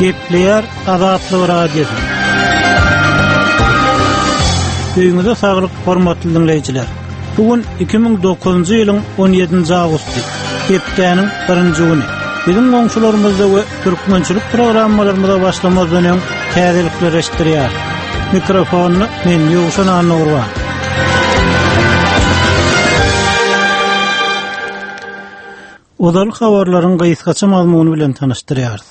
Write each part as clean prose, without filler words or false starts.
Gepleyer Azatlyk Radiosu. Düýňüzde saglyk hormatly dinleýijiler. Bugün 2009-njy ýylyň 17-nji awgusty. Gepdäniň 1-nji güni. Bizim goňşularymyzda we türkmençilik programmalarymyza başlamazdan öň täzelikler eşitdirýär. Mikrofonu men Ýowşan Anurwa. Odalyk habarlaryň gysgaça mazmuny bilen tanyşdyrýarys.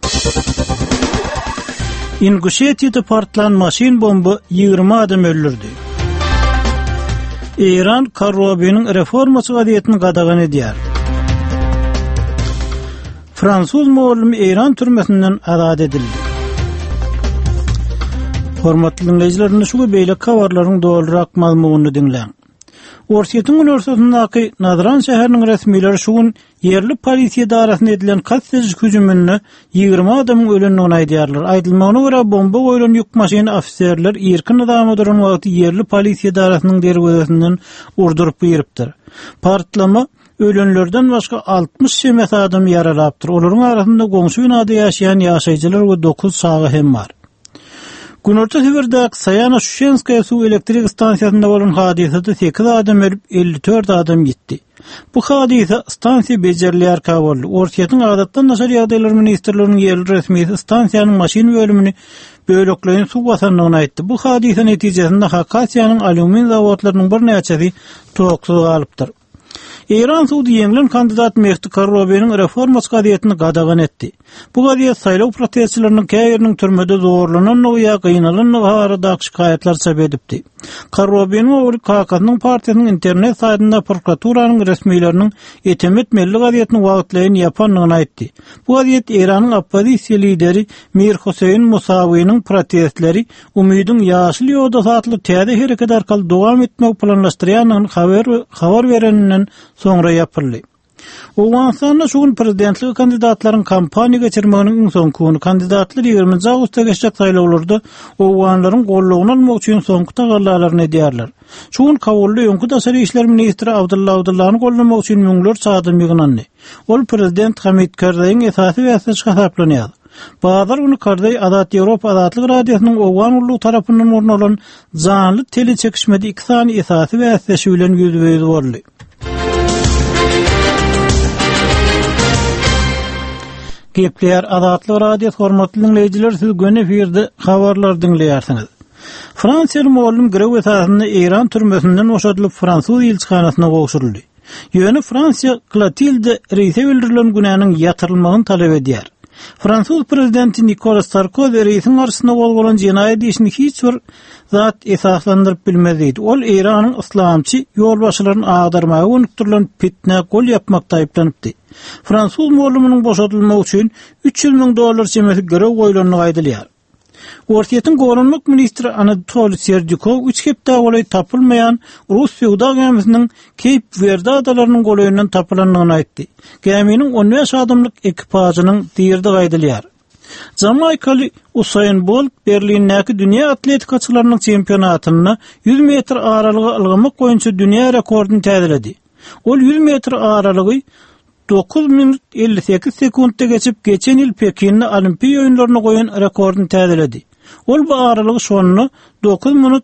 İnguşetiýede partlan maşin bomba 20 adam öldürdi. İran Karrobiýanyň reformasy gadyetini gadagan edýär. Fransuz muallimi İran türmesinden azad edildi. Hormatly dinleýijiler, şu beýle habarlaryň doldurak mazmunyny dinleň. Orsiýetiň Üniversitetindaky Nadran şäheriniň resmiýetleri şu gün yerli polisiýa darasyna edilen kaçsız hüjümüni 20 adamyň ölenini aýdýarlar. Aýdylmagyna görä bomba goýulan ýük maşyny ofisiýerler erkin adamy duran wagty yerli polisiýa darasynyň derwezesinden urdurup ýeripdir. Partlama ölenlerden başga 60 şemet adam ýaralapdyr. Olaryň arasynda goňşy binada ýaşaýan ýaşaýjylar we 9 sagy hem bar. Günorta Sibirdäki Sayana Şuşenskaya su elektrik stansiýasynda bolan hadisede 8 adam ölüp 54 adam gitdi. Bu hadise stansiýa bejerilýär boldy. Orsiýetiň adatdan naşar ýagdaýlar ministrliginiň ýerli resmiýeti stansiýanyň maşin bölümini bölekleýän su basanlygyny aýtdy. Bu hadise netijesinde Hakasiýanyň alümin zawodlarynyň bir näçesi toksuz galypdyr. İran Suudi ýeňilen kandidat Mehdi Karrobiýanyň reformasy gadyetini gadagan etdi. Bu gadyet saýlaw protestçileriniň käýeriniň türmede zorlanan we gynalan barada şikaýetler sebäp edipdi. Karrobiýanyň ogly KK'nyň partiýasynyň internet saýtynda prokuraturaryň resmiýetleriniň etemetmelli gadyetini wagtlaýan ýapanlygyny aýtdy. Bu gadyet Iranyň oppozisiýa lideri Mir Huseyn Musawiýanyň protestleri umydyň ýaşyl ýolda satly täze hereket arkaly dowam etmek planlaşdyrýanyny habar bereninden soňra ýapyldy. Owgaňstanda şu gün prezidentlik kandidatlaryň kampaniýa geçirmeginiň soňky güni kandidatlar 20 awgustda geçecek saýlawlarda owganlaryň gollugyny almak üçin soňky tagallarlaryny edýärler. Şu gün Kabulda ýöňkü daşary işler ministri Abdullahyny gollamak üçin müňler saatym ýygynandy. Ol prezident Hamid Karzaýyň esasy wagtyny hasaplanýar. Bazar günü Karzay Azat Ýewropa Azatlyk Radiosynyň owgan ullugy tarapyndan ornalan zanly tele çekişmede 2 sany esasy wagty bilen ýüzbeýüz boldy. Gepleyer Azatlyk Radio hormatly dinleýijiler, siz göne efirde habarlar dinleýärsiňiz. Fransiýaly muallim grew esasynda İran türmesinden boşadylyp Fransuz elçixanasyna gowşuruldy. Ýöne Fransiýa Clotilde reýse bildirilen günäniň ýatyrylmagyny talap edýär. Fransuz prezidenti Nicolas Sarkozy reýsiň garşysynda bolgan jenaýat işini hiç bir zat esaslandyryp bilmezdi. Ol İranyň islamçy ýolbaşçylaryny agdarmagy önükdirilen fitne gol ýapmakda aýplanypdy. Fransuz muallimining boşadylmagy üçin $300,000 çemeti görew goýulanyny aýdylýar. Orsiýetiň gorunluk ministri Anatoly Serdyukov 3 hepde golay tapylmayan Rus ýewda gemisiniň Cape Verde adalarynyň golayından tapylanlygyny aýtdy. Geminiň 15 adamlyk ekipajynyň diýerdi gaýdylýar. Jamaikaly Usain Bolt Berlindäki dünýä atletikaçylarynyň çempionatyny 100 metr aralygy algymak boýunça dünýä rekordyny täzeledi. Ol 100 metr aralygy 9 minut 58 sekundda geçip geçen ýyl Pekinde Olimpiýa oýunlaryna goýan rekordyny täzeledi. Ol bu aralygy şonu 9 minut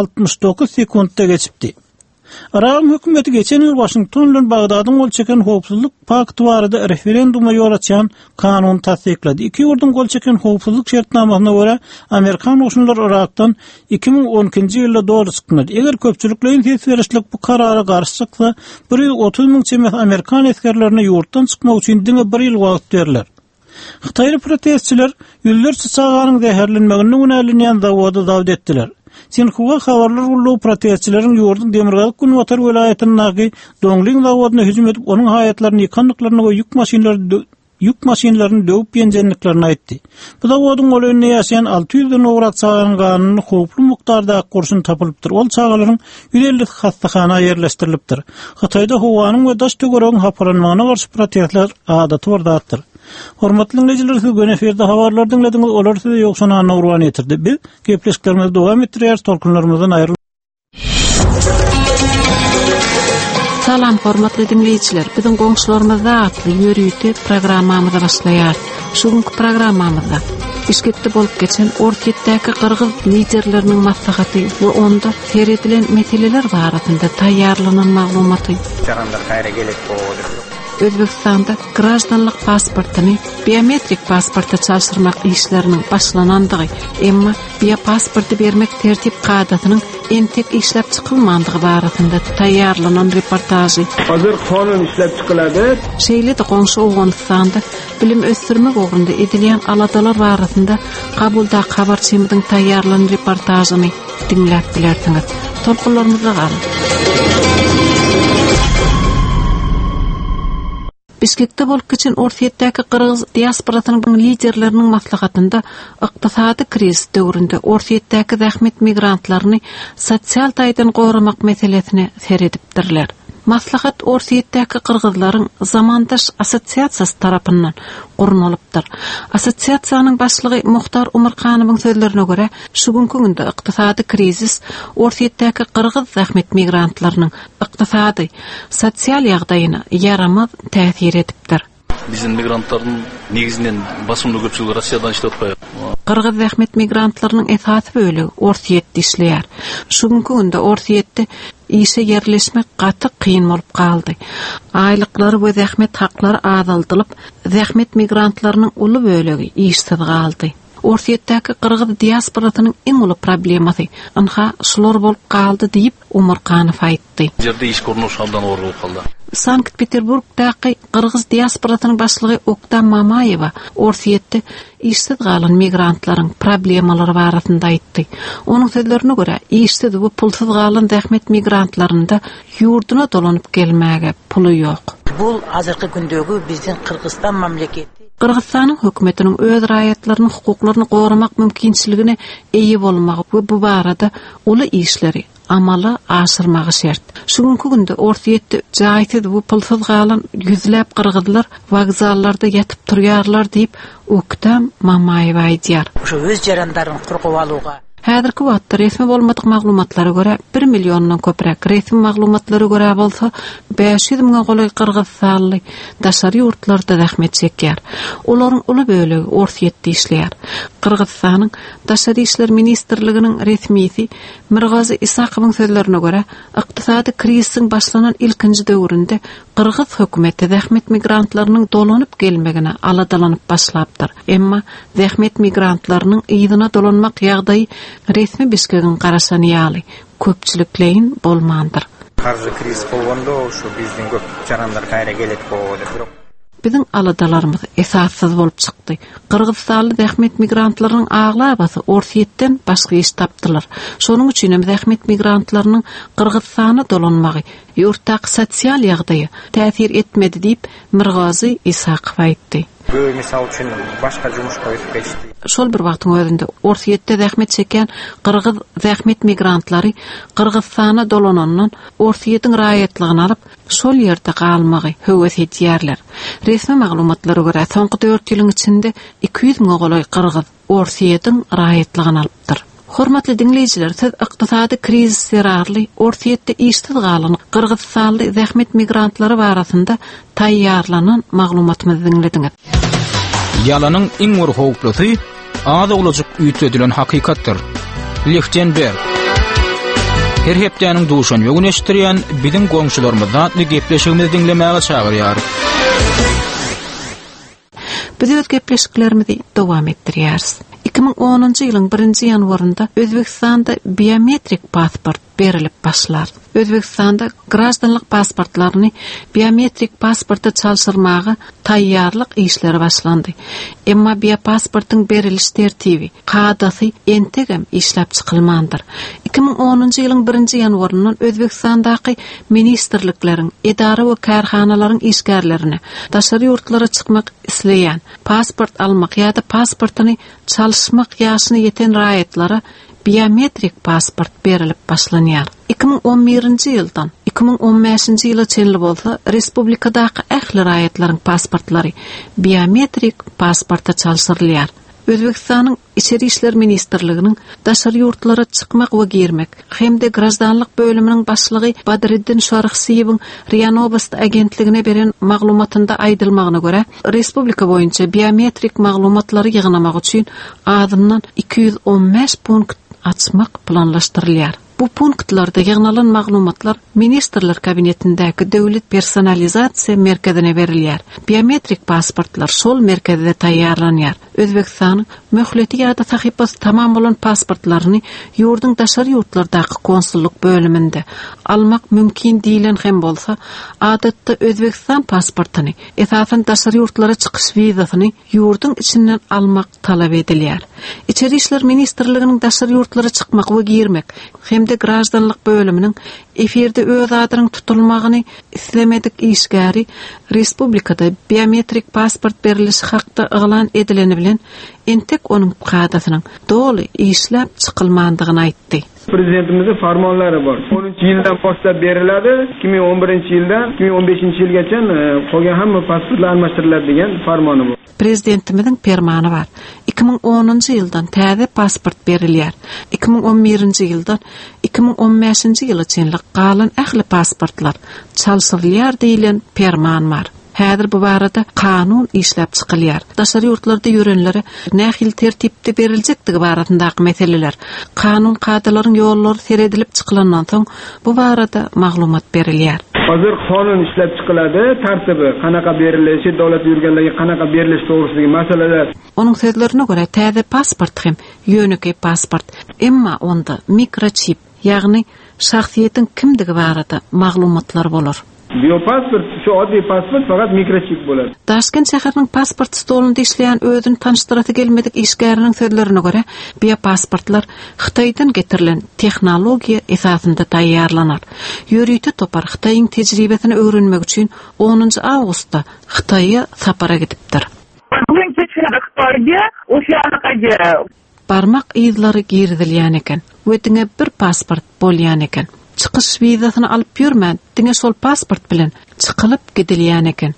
69 sekundda geçipdi. Iran hökümeti geçen ýyl Washington bilen Bagdadyň gol çeken howpsuzlyk pakty barada referenduma ýol açan kanun tasdiklady. Iki ýurdun gol çeken howpsuzlyk şertnamasyna görä Amerikan goşunlar Irakdan 2012-nji ýylda dogry çykdy. Eger köpçüliklerin ses berişlik bu karara garşy çyksa, 130,000 çemet Amerikan askerlerine ýurtdan çykmak üçin diňe 1 ýyl wagt berler. Xitayly protestçiler ýüllerçe çağanyň zäherlenmegini önälenýän zawody dawd etdiler. Sinhua habarlar ullu protestçilerin ýurdun Demirgazyk Günwatar welaýatynyň Dongling zawodyna hüjüm edip onuň haýatlaryny ýykanlyklaryna we yük maşinlaryny döwüp ýenjenliklerini aýtdy. Bu zawodyň golanyny ýaşaýan 600-den owrak çağanyň howplu mukdarda gurşun tapylypdyr. Ol çağalaryň 150 hastahana ýerleşdirilipdir. Hatayda howanyň we daş tögeregiň hapalanmagyna garşy protestler adaty bardatyr. Hormatly dinleýijiler, siz göne eferde habarlar dinlediňiz, olar size Ýowşan Anurwa ýetirdi. Biz gepleşiklerimizi dowam etdirýär, tolkunlarymyzdan aýryl. Salam hormatly dinleyijiler. Biziň goňşularymyzda atly ýörüýti programmamyzy başlaýar. Şuňky programmamyzda Bişkekde bolup geçen ortaýetdäki Qırgız liderleriniň maslahaty we onda teretilen meseleler barasynda taýýarlanan maglumaty. Jaranlar gaýra gelip boldy. Özbekistanda graždanlyk pasportyny biometrik pasporta çalşdyrmak işleriniň başlanandygy, emma biopasporty bermek tertip kadatynyň entek işlep çykylmandygy barasynda taýýarlanan reportajy. Hazır kanun işlep çykylady. Şeýle-de goňşy Owganystanda bilim ösdürmek ugrunda edilýän aladalar barasynda kabulda habarçymyň taýýarlanan reportajyny dinläp bilersiňiz. Tolkunlarymyza galyn. Bişkekde bolup geçen ortaýetdäki Qırgız diasporasynyň liderleriniň maslahatynda ykdysady krizis döwründe ortaýetdäki zähmet migrantlaryny sosial taýdan goramak meselesine seredipdirler. Maslahat ortaýetdäki Qırgızlaryň zamandaş assosiasiýasy tarapyndan gurnulypdyr. Assosiasiýanyň başlygy Muhtar Umarkanowyň sözlerine görä, şu günkü günde ykdysady krizis ortaýetdäki Qırgız zähmet migrantlarynyň ykdysady, sosial ýagdaýyna yaramaz täsir edipdir. Bizim migrantların negizinden basımlı köpçülüğü Rusiyadan işlet koyar. Qırgız zähmet migrantlarynyň esasy bölegi ortaýetde işleýär. Şuňky günde ortaýetde işe yerleşmek gaty kıyın bolup kaldy. Aýlyklary we zähmet haklary azaldylyp, zähmet migrantlarynyň uly bölegi işsiz kaldy. Ortaýetdäki Qırgız diasporasynyň iň uly problemasy anha şular bolup kaldy diýip Umarkanow aýtdy. Jerde iş gornuş aldan owru bolup kaldy. Sankt-Peterburgdaky Qırgız diasporasynyň başlygy Oktam Mamayewa ortaýetde işsiz galan migrantlaryň problemalary barasynda aýtdy. Onuň sözlerine görä, işsiz we pulsuz galan zähmet migrantlarynda ýurduna dolanyp gelmäge puly ýok. Bul hazırkı gündögi bizden Kırgızstan mamleketi. Kırgızstanyň hökümetiniň öz raýatlarynyň hukuklaryny goramak mümkinçiligine eýe bolmagy we bu barada uly işleri amala aşyrmagy şert. Şuňky günde ortaýetde jaýsız we pulsuz galan ýüzläp Kırgızlar wagzallarda ýatyp turýarlar diýip Oktam Mamayew aýdýar. Şu öz jarandaryny gurgup aluga. Häzirki wagtda resmi bolmadyk maglumatlara görä 1 milyondan köprek resmi maglumatlara görä bolsa 500 000 goly Qırgız sally daşary ýurtlarda zähmet çekýär. Olaryň uly bölegi ortaýetde işleýär. Qırgızstanyň daşary işler ministrliginiň resmisi Mirgazy Isakowyň sözlerine görä, ykdysady krizisiň başlanan ilkinji döwründe Qırgız hökümeti zähmet migrantlarynyň dolanyp gelmegine aladalanyp başlapdyr. Emma zähmet migrantlarynyň ýygyna dolanmak ýagdaýy resmi Bişkegiň garaşany ýaly köpçülikleýin bolmandyr. Karşı kriz bolganda şu bizden köp jaranlar gaýra gelip boldy. Biziň aladalarymyz esassız bolup çykdy. Qırgızstanly zähmet migrantlarynyň aglabasy ortaýetden başga iş tapdylar. Şonuň üçin hem zähmet migrantlarynyň Qırgızstana dolanmagy ýurtdaky sosial ýagdaýy täsir etmedi diýip Mirgazy Isakow aýtdy. Bu misal üçin başga jumuşga ötüp geçdi. Şol bir wagtyň özünde ortaýetde zähmet çeken Qırgız zähmet migrantlary Qırgızstana dolanandan ortaýetiň raýatlygyny alyp, şol ýerde galmagy höwes etýärler. Resmi maglumatlara görä, soňky 4 ýylyň içinde 200 000 goly Qırgız ortaýetiň raýatlygyny alypdyr. Hormatly dinleyijiler, siz ykdysady krizis serarly ortaýetde işsiz galan Qırgızstanly zähmet migrantlary barasynda taýýarlanan maglumatymyzy dinlediňiz. Ýalanyň iň uly howplusy az olajak üýtedilen hakykatdyr. Lichtenberg. Her hepdäniň duşan ýögün eşdirýän biziň goňşularymyz zatly gepleşigimizi dinlemäge çagyrýar. Biz öz gepleşiklerimizi dowam etdirýäris. 2010-njy ýylyň 1-nji ýanwarynda Özbekistanda biometrik pasport berilip başlar. Özbekistanda graždanlyk pasportlaryny biometrik pasporta çalşdyrmagy taýýarlyk işleri başlandy. Emma biopasportyň beriliş tertibi, kadasy entegem işlep çykylmandyr. 2010-njy ýylyň 1-nji ýanwaryndan Özbekistandaky ministrlikleriň, edara we karhanalaryň işgärlerine daşary ýurtlara çykmak isleýän, pasport almak ýa-da pasportyny çalşmak ýaşyna ýeten raýatlara biometrik pasport berilip başlanýar. 2011-nji ýyldan 2015-nji ýyla çenli bolsa, respublikadaky ähli raýatlaryň pasportlary biometrik pasporta çalşdyrylýar. Özbekistanyň İçeri işler ministrliginiň daşary ýurtlara çykmak we girmek hem de grazdanlyk bölüminiň başlygy Badriddin Şaryksyýewiň RIA Novosti agentligine beren maglumatynda aýdylmagyna görä, respublika boýunça biometrik maglumatlary ýygnamak üçin adymdan 215 punkt açmak planlaşdyrylýar. Bu punktlarda ýygnalan maglumatlar ministrler kabinetindäki döwlet personalizasiýa merkezine berilýär. Biometrik pasportlar şol merkezde taýýarlanýar. Özbekistanyň möhleti ýa-da sahypasy tamam bolan pasportlaryny ýurdun daşary ýurtlardaky konsulluk bölüminde almak mümkin diýilen hem bolsa, adatda Özbekistan pasportyny, esasen daşary ýurtlara çykyş wizasyny ýurdun içinden almak talap edilýär. İçeri işler ministrliginiň daşary ýurtlara çykmak we girmek hem de grazdanlyk bölüminiň eferde öz adynyň tutulmagyny islemedik işgäri respublikada biometrik pasport berilişi hakda ýylan edileni bilen entek onun kadasynyň doly işläp çykylmandygyny aýtdy. Prezidentimizin farmonlari bor. 10-nji ýyldan başlap beriladi. 2011-nji ýyldan 2015-nji ýylgacha qolgan hamma pasportlar almaşdyryladi degan farmony bor. Prezidentimizin fermany bar. 2010-njy ýyldan täze pasport berilýär. 2011-nji ýyldan 2015-nji ýyla çenlik galan ähli pasportlar çalsyrylýar diýilen ferman bar. Häzir bu barada kanun işläp çykylýar. Daşary ýurtlarda ýörenlere nähil tertipde beriljektigi baradyndaky meseleler, kanun kadalaryň ýollary seredilip çykylandan soň bu barada maglumat berilýär. Hazır kanun işläp çykylady, tartyby, kanaka berilişi, dowlat ýürgenlerine kanaka beriliş toğrusyny meseleler. Onuň sözlerine görä täze pasport hem ýöneki pasport, emma onda mikrochip, ýagny şahsiýetiň kimdigi barada maglumatlar bolar. Biopasport şu adi pasport fakat mikrochip bolar. Taşkent şäheriniň pasport stolunda işleýän özüni tanıştyrasy gelmedik işgäriniň sözlerine görä, biopasportlar Hytaýdan getirilen tehnologiýa esasynda taýýarlanar. Ýörüýte topar Hytaýyň tejribesini öwrenmek üçin 10-njy awgustda Hytaýa sapara gidipdir. Barmak ýyzlary girdilýän eken, ötüňe bir pasport bolýan eken. Çykyş wizasyny alyp ýürmän, diňe şol pasport bilen çykylyp gidilýän eken.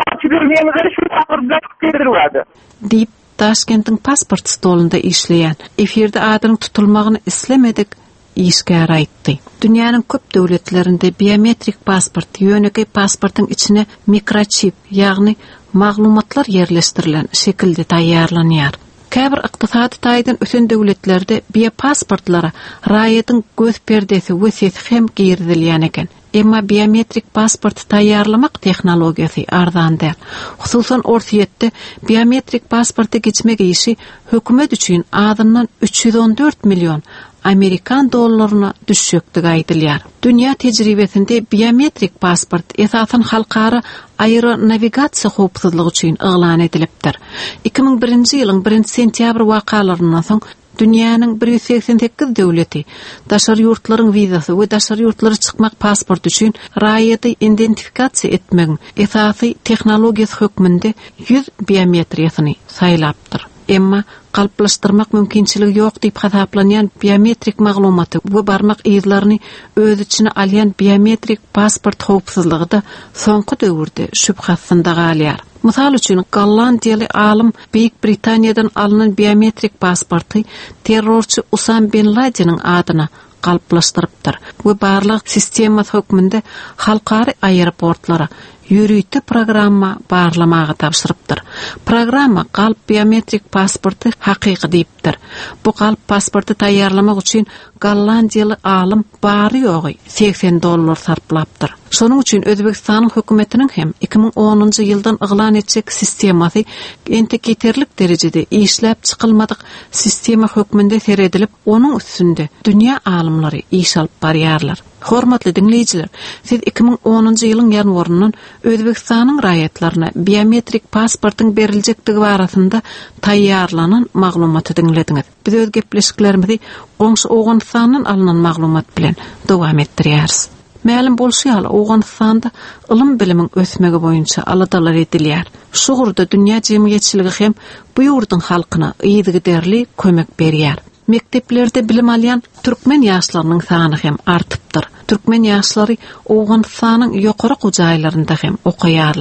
Diýip Taşkentiň pasport stolunda işleýän, eferde adynyň tutulmagyny islemedik işgär aýtdy. Dünýäniň köp döwletlerinde biometrik pasport, ýöneki pasportyň içine mikrochip, ýagny maglumatlar ýerleşdirilen şekilde taýýarlanýar. Käbir ykdysady taýdan ösen döwletlerde biopasportlara raýatyň göz perdesi wesesi hem girdilýän eken. Emma biometrik pasport taýýarlamak tehnologiýasy arzandy. Hususan ortaýetde biometrik pasporty geçmek işi hökümet üçin adyndan 314 milyon Amerikan dollaryna düşýäktigi aýdylýar. Dünýä tejribesinde biometrik pasport esasen halkara aeronavigasiýa howpsuzlygy üçin ýylan edilipdir. 2001-nji ýylyň 1-sentýabr wakalarynyň soň dünýäniň 188 döwleti daşary ýurtlaryň wizasy we daşary ýurtlara çykmak pasport üçin raýaty identifikasiýa etmek esasy tehnologiýasy hökmünde 100 biometriýasyny saýlapdyr. Emma kalplaşdırmak mümkinçiligi ýok diýip hasaplanýan biometrik maglumaty we barmak ýyzlaryny öz içine alýan biometrik pasport howpsuzlygy da soňky döwürde şüphasynda galýar. Mysal üçin Gollandiýaly alim Büyük Britaniýadan alynan biometrik pasporty terrorçy Usam bin Laden'in adyna kalplaşdyrypdyr we barlyk sistema hökmünde halkary aeroportlara ýürüýte programma barlamagy tapşyrypdyr. Programma galp biometrik pasporty hakyky diýipdir. Bu galp pasporty taýýarlamak üçin Gollandiýaly alim bary ýogy $80 sarplapdyr. Şonuň üçin Özbekistanyň hökümetiniň hem 2010-njy ýyldan yglan etjek sistemasy entek ýeterlik derejede işläp çykylmadyk sistema hökmünde seredilip, onuň üstünde dünýä alimlary iş alyp barýarlar. Hormatly dinleýijiler, siz 2010-njy ýylyň ýanwaryndan Özbekistanyň raýatlaryna biometrik pasportyň beriljekdigi barasynda taýýarlanan maglumaty dinlediňiz. Biz öz gepleşiklerimizi goňşy Owganystanyň alynan maglumat bilen dowam etdirýäris. Ma'lum bolşýaly Owganystanda ilim bilimiň ösmegi boýunça aladalar edilýär. Şuğurda dünýä jemgyýetçiligi hem bu ýurdun halkyna ýygyderli kömek berýär. Mekteplerde bilim alýan türkmen ýaşlarynyň sany hem artypdyr. Türkmen ýaşlary Owganystanyň ýokary gujaýlarynda hem okaýarlar.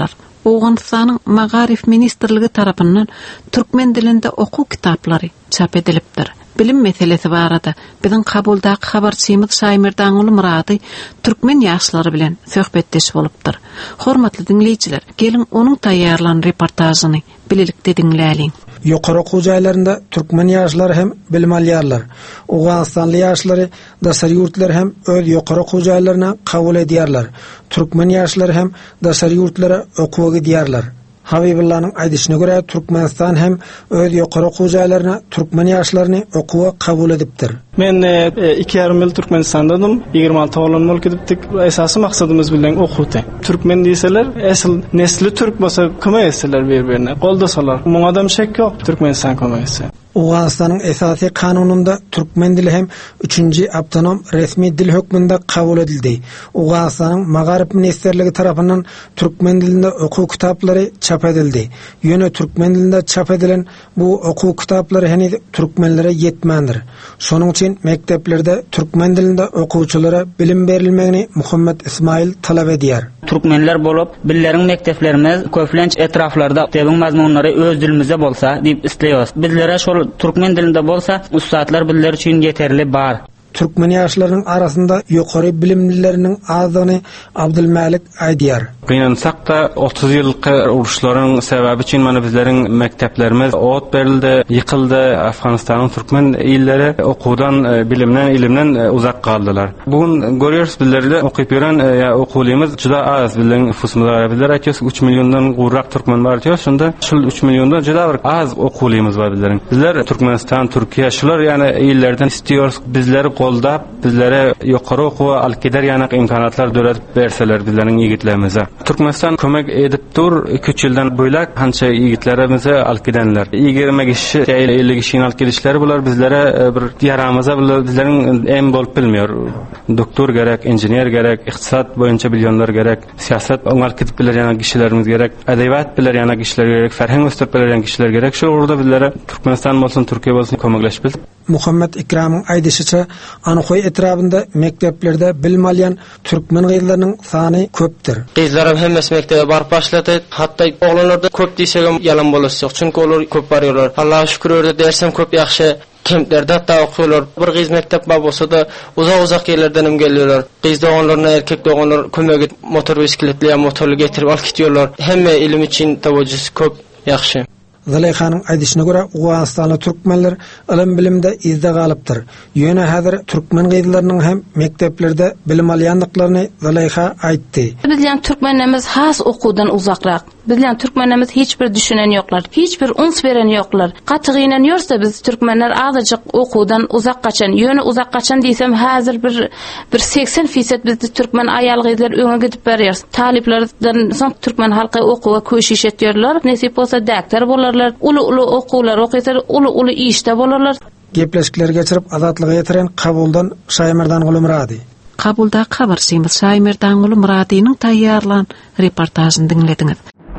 Awganistanyň Magarif Ministrligi tarapyndan türkmen dilinde oku kitaplary çap edilipdir. Bilim meselesi barada biziň kabuldaky habarçymyz Şaýmyr Daňuly Murady türkmen ýaşlary bilen söhbetdeş bolupdyr. Hormatly dinleýijiler, gelin onuň taýýarlanan reportażyny bilelikde dinläliň. Ýokary okuw jaýlarynda türkmen ýaşlary hem bilim alýarlar. Awganistanly ýaşlary daşary ýurtlar hem öz ýokary okuw jaýlaryna kabul edýärler. Türkmen ýaşlary hem daşary ýurtlara okuwga gidýärler. Habibullah'nın aýdyşyna görä Türkmenistan hem öz ýokary okuw jaýlaryna türkmen ýaşlaryny okuwga kabul edipdir. Men 2,5 ýyl Türkmenistandadym. 26 oğlan bolup gidipdik. Esasy maksatymyz bilen okuwdy. Türkmen diýseler, esil nesli türk bolsa kömek etseler bir-birine, goldasalar. Muňa adam şek ýok Türkmenistan kömek etse. Awganistanyň esasy kanununda türkmen dili hem 3-nji awtonom resmi dil hökmünde kabul edildi. Awganistanyň Magarip Ministrligi tarapyndan türkmen dilinde okuw kitaplary çap edildi. Ýöne türkmen dilinde çap edilen bu okuw kitaplary heniz türkmenlere ýetmändir. Şonuň üçin mekteplerde türkmen dilinde okuwçylara bilim berilmegini Muhammed Ismail talap edýär. Türkmenler bolup, billeriň mekteplerimiz köplenç etraflarda tebiň mazmunlary öz dilimizde bolsa diýip isleýäris. Bizlere şol türkmen dilinde bolsa, ustatlar bizler üçin yeterli bar. Türkmen ýaşlarynyň arasynda ýokary bilimlileriniň azyny Abdulmalik aýdýar. Gynansak da 30 ýylky uruşlaryň sebäbi üçin mana bizleriň mekteplerimiz ot berildi, ýykyldy. Afganistanyň türkmen ýylları okuwdan, bilimden, ilimden uzak kaldylar. Bugun görýäris bizlerde okyp ýören okuwlymyz juda az. Bizden nüfusumyz bizler aýtýar 3 milliondan gurrak türkmen bar diýär. Şunda şol 3 milliondan juda bir az okuwlymyz bar bizleriň. Bizler Türkmenistan, Türkiýe şular ýani ýyllardan istýäris bizleri goldap, bizlere ýokary okuwa alkeder ýanak imkanatlar döretip berseler bizleriň ýigitlerimize. Türkmenistan kömek edip dur 2 ýyldan boýlak hança ýigitlerimize alkedenler. 20 kişi, 50 kişiň alkedişleri bular bizlere bir ýaramyza bizleriň em bolup bilmiyor. Doktor gerek, injinier gerek, iktisat boýunça bilýänler gerek, siýasat oňal ketip bilen ýanak kişilerimiz gerek, edebiýat bilen ýanak kişiler gerek, ferheng ösdürip bilen kişiler gerek. Şu urda bizlere Türkmenistan bolsun, Türkiýe bolsun kömekleşip Muhammed Ikram'ın aýdyşyça Anykoy etrabında mekteplerde bilim alýan türkmen gyzlarynyň sany köpdir. Gyzlarym hemmes mektebe barıp başlady. Hatda oglanlarda köp diýsegem ýalan bolasy. Çünki olar köp barýarlar. Allaha şükür öýde dersem köp ýaxşy. Kemplerde hatta okuyorlar. Bir gyz mektep bolsa da uzak ýerlerden gelýärler. Gyz oğlanlaryna erkek oğlanlar kömek motor bisikletli ýa motorly getirip alyp gidýärler. Hemme ilim üçin tawajjus köp ýaxşy. Zaleyxanyň aýdyşyna görä Awganistanly türkmenler ilim bilimde izde galypdyr. Ýöne häzir türkmen gyzlarynyň hem mekteplerde bilim alýandyklaryny Zaleyxa aýtdy. Bizden türkmenlerimiz has okuwdan uzakrak. Bizden türkmenlerimiz hiç bir düşünen ýoklar, hiç bir uns beren ýoklar. Gatygynyň ýörse biz türkmenler azajyk okuwdan uzak gaçan, ýöne uzak gaçan diýsem häzir bir 80% bizde türkmen aýal gyzlar öňe gidip berýär. Taliplerden soň türkmen halky okuwga köşüş etýärler. Nesip bolsa daktar bolarlar, uly okuwlar okýar, uly işde bolarlar. Gepleşikler geçirip azatlyga ýetiren kabuldan Şaýmyr Daňuly Murady. Kabulda habarçymyz Şaýmyr Daňuly Muradynyň taýýarlanan reportażyny dinlediňiz.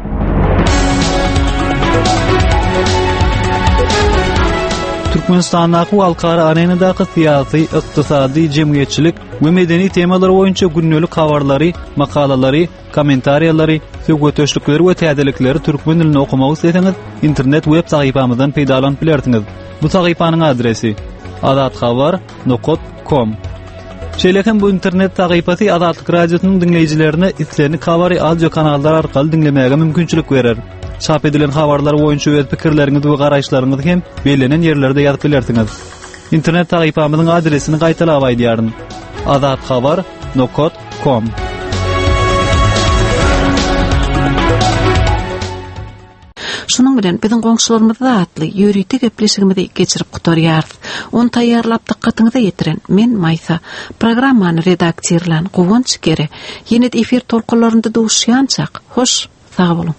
Türkmenistanyň halkara arenadaky syýasy, ykdysady, jemgyýetçilik we medeni temalar boýunça günnelik habarlary, makalalary, kommentariýalary, söwgetöşlikleri we täzelikleri türkmen dilinde okumagy isteseňiz, internet web sahypamyzdan peýdalanyp bilersiňiz. Bu sahypanyň adresi adatxabar.com. Şeýlekem bu internet sahypasy Adatlyk radiosynyň dinleýijilerine islerini kabary audio kanallar arkaly dinlemäge mümkinçilik berer. Çap edilen habarlar boýunça öz pikirleriňizi we garaşlaryňyzy hem belenen ýerlerde ýazyp bilersiňiz. İnternet sahypamyzyň adresini gaýtalap aýdýaryn. adatxabar.com. Şunun bilen biziň goňşularymyzda atly ýörüýte gepleşigimizi geçirip gutarýarys. Onu taýýarlap dikkatyňyza ýetiren men Maýsa. Programmany redaktorlan Gowunç Gere. Ýene efir tolkunlarynda duşýançak. Hoş, sag bolun.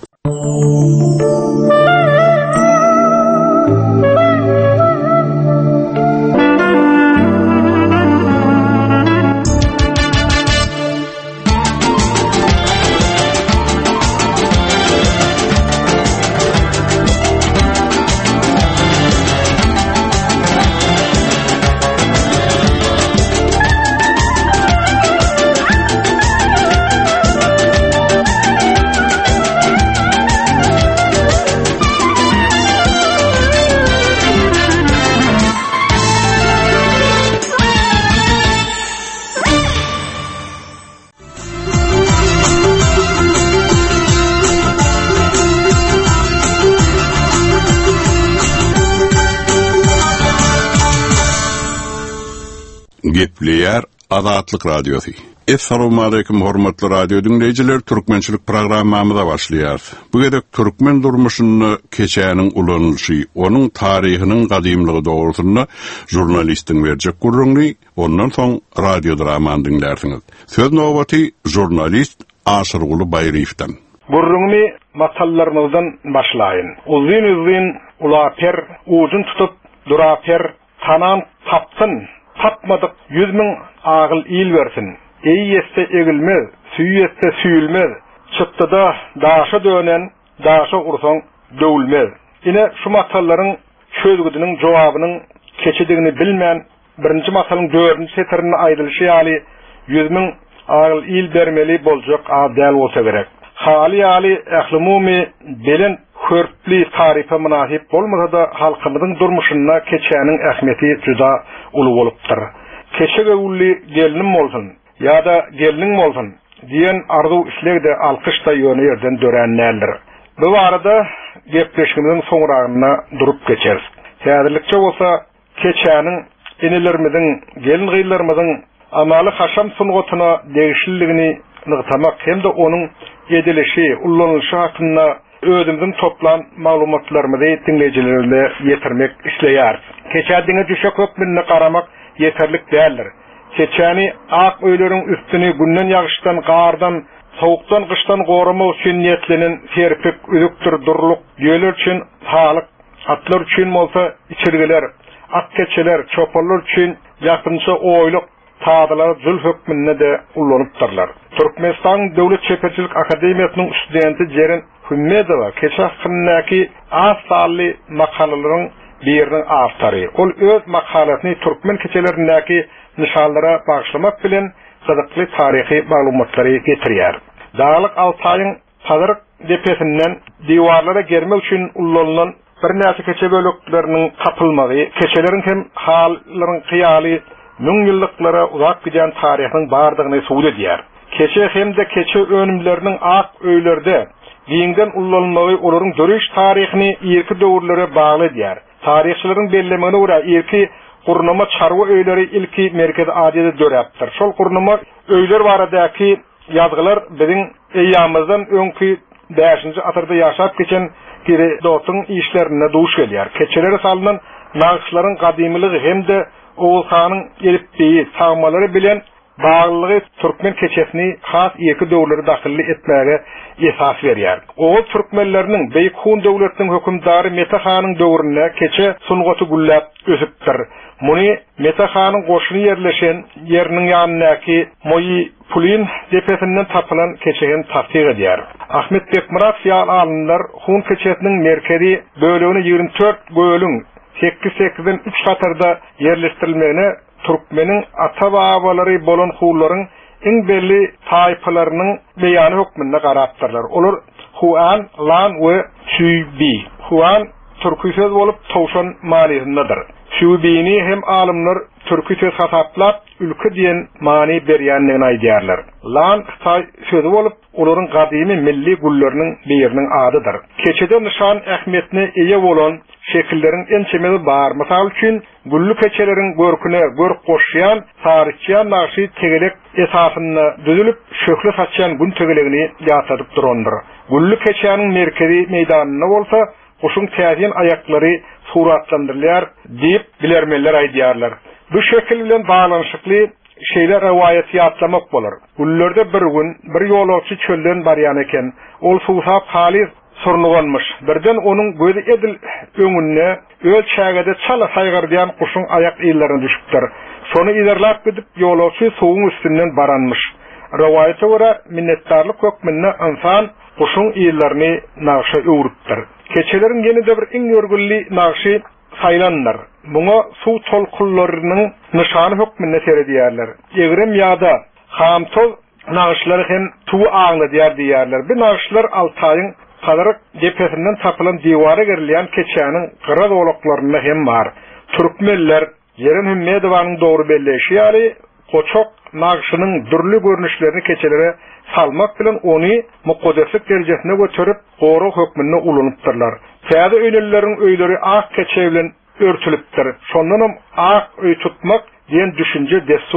Ýer Azatlyk Radiosu. Assalamu alaykum hormatly radio dinleyijiler, türkmençilik programmamyza başlaýar. Bu gedek türkmen durmuşyny keçäniň ulanylşy, onuň taryhynyň gadymlygy dogrusynda jurnalistiň berjek gurrunly, ondan soň radio dramany dinlersiňiz. Söz nowaty jurnalist Aşyrguly Baýryewden. Gurrunly masallarymyzdan başlaýyn. Uzun ulaper, uzun tutup duraper, tanan tapsyn, tapmadyk 100 000 agyl ýyl bersin. Eýyetse egilmez, süýetse süýülmez. Çıktıda daşa dönen, daşa ursaň döwülmez. Ine şu masallaryň çözgüdiniň jogabynyň keçidigini bilmän birinji masalyň 4-nji setirini aýdylşy ýaly 100 000 agyl ýyl bermeli boljak adal bolsa gerek. Hali ählumumy belen hörpli tarifa münasip bolmasa da halkymyzyň durmuşyna keçäniň ähmiýeti juda uly bolupdyr. Keçege ully gelinim bolsun ya da geliniň bolsun diýen arzu işlegde alkyşda ýöne ýerden dörenlerdir. Bu barada gepleşigimiň soňragyna durup geçeriz. Häzirlikçe bolsa keçäniň inilerimiziň, gelin gyýlarymyzyň amaly haşam sungatyna degişilligini nygtamak hemde onuň edilişi, ullanylşy hakynda özümizin toplan maglumatlarymyzy dinleyijilerine ýetirmek isleýär. Keçädiňe düşe köpmünne garamak yeterlik däldir. Keçäni ak öýleriň üstüni günden ýagyşdan, gardan, sowukdan, gyşdan goramak üçin niýetlenen serpik, üzükdir, durluk, ýöler üçin halyk, atlar üçin bolsa içirgiler, at keçeler, çoparlar üçin ýakynça oýluk, taýdalar zul hökmünde de ullanypdyrlar. Türkmenistan Döwlet Çeperçilik Akademiýasynyň studenti Jeren Hümmedowa keçe hakyndaky az sanly makalalaryň biriniň awtory. Ol öz makalasyny türkmen keçelerindäki nişanlara bagşlamak bilen gyzykly taryhy maglumatlary getirýär. Dağlyk Altaýyň Pazaryk depesinden diwarlara germek üçin ullanylan bir näçe keçe bölekleriniň kapylmagy, keçeleriň hem hallaryň kyýaly müň ýyllyklara uzak giden taryhyň bardygyny suwd edýär. Keçe hemde keçe önümleriniň ak öýlerde giňden ullanmagy olaryň döreş taryhyny ýerki döwürlere bagly edýär. Taryhçylaryň bellemegine görä ýerki gurnama çarwa öýleri ilki merkez adede döräpdir. Şol gurnama öýler baradaky ýazgylar biziň eýýamyzdan öňki 5-nji asyrda ýaşap geçen Herodotyň işlerine duş gelýär. Keçelere salynan naqşlaryň gadymyligi hemde Oğuzhanyň gelipdiği sagmalary bilen baglygy türkmen keçesini has ýerki döwürlere daxilli etmäge esas berýär. Oğuz türkmenleriniň Beýik Hun döwletiniň hökümdary Mete Hanyň döwründe keçe sungaty güllap ösüpdir. Muny Mete Hanyň goşuny ýerleşen ýeriniň ýanynaky Moyi Pulin depesinden tapylan keçegen tasdiq edýär. Ahmet Bekmurat ýaly alymlar Hun keçesiniň merkezi bölegini 24 bölüň 8-8-den 3 katarda yerleştirilmegine Türkmeniň ata-babalary bolan hullaryň iň belli taýpalarynyň beýany hökmünde garapdyrlar. Olar Huan, Lan we Sübi. Huan türkü söz bolup towşan manysindadyr. Sübini hem alymlar türkü söz hasaplap ülke diýen many berýändigini aýdýarlar. Lan Xitay sözü bolup olaryň gadymy milli gulleryniň biriniň adydyr. Keçede nişan ähmiýetine eýe bolan şekilleriň ençemeli bar. Mysal üçin gully keçeleriň görküne görk goşýan, saryçyan naqşy tegelek esasynda düzülüp şöhle saçyan gün tegelegini ýasadyp durandyr. Gully keçäniň merkezi meýdanyna bolsa, goşuň täzin aýaklary suratlandyrylýar diýip bilermeler aýdýarlar. Bu şekil bilen baglanşykly şeýler rewaýaty ýatlamak bolar. Gullerde bir gün bir ýolagçy çölden barýan eken, ol suwsap haly sornuganmış. Birden onun gözi edil öňünde öl çägede çala saýgardyan kuşun ayak ýyllaryna düşüpdir. Şonu ilerlap gidip ýolagçy suwuň üstünden baranmış. Rewaýata görä minnetdarlyk hökmünde insan kuşun ýyllaryny naqşa öwrüpdir. Keçeleriň genide bir iň ýörgülli naqşy saylanlar. Muňa suw tolkullarynyň nişany hökmünde seredýärler. Egrem ýa-da hamtoz naqşlary hem tuw aňly diýerler. Bu naqşlar Altaýyň Pazaryk depesinden tapylan diwara gerilýän keçäniň gyra dolaklaryna hem bar. Türkmenler Jeren Hümmedowanyň dogry belleşi ýaly goçok naqşynyň dürli görnüşlerini keçelere salmak bilen ony muqaddeslik derejesine götürüp goru hökmünde ulanypdyrlar. Täze öýleleriň öýleri ak keçe bilen örtülipdir. Şondan ak öý tutmak diýen düşünje desur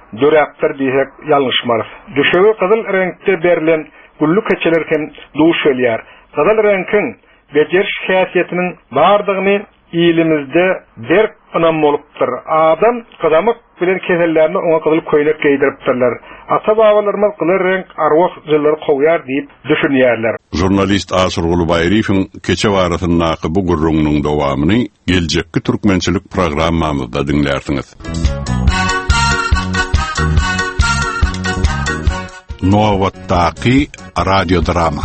döräpdir diýsek ýalňyşmar. Düşegi gyzyl reňkde berilen gully keçeler hem duş welýär. Gyzyl reňkiň beceriş häsiýetiniň bardygyny ilimizde berk anam bolupdyr. Adam gadamyk bilen kesellerini oňa gyzyl köýnek giydiripdirler. Ata-babalarymyz gyzyl renk arwah jyllary goýar diýip düşünýärler. Jurnalist Asır Gulubayriýewiň keçe waratynyň bu gurrungyň dowamyny geljekki türkmençilik programmamyzda dinlersiňiz. Nowattaqi radio drama.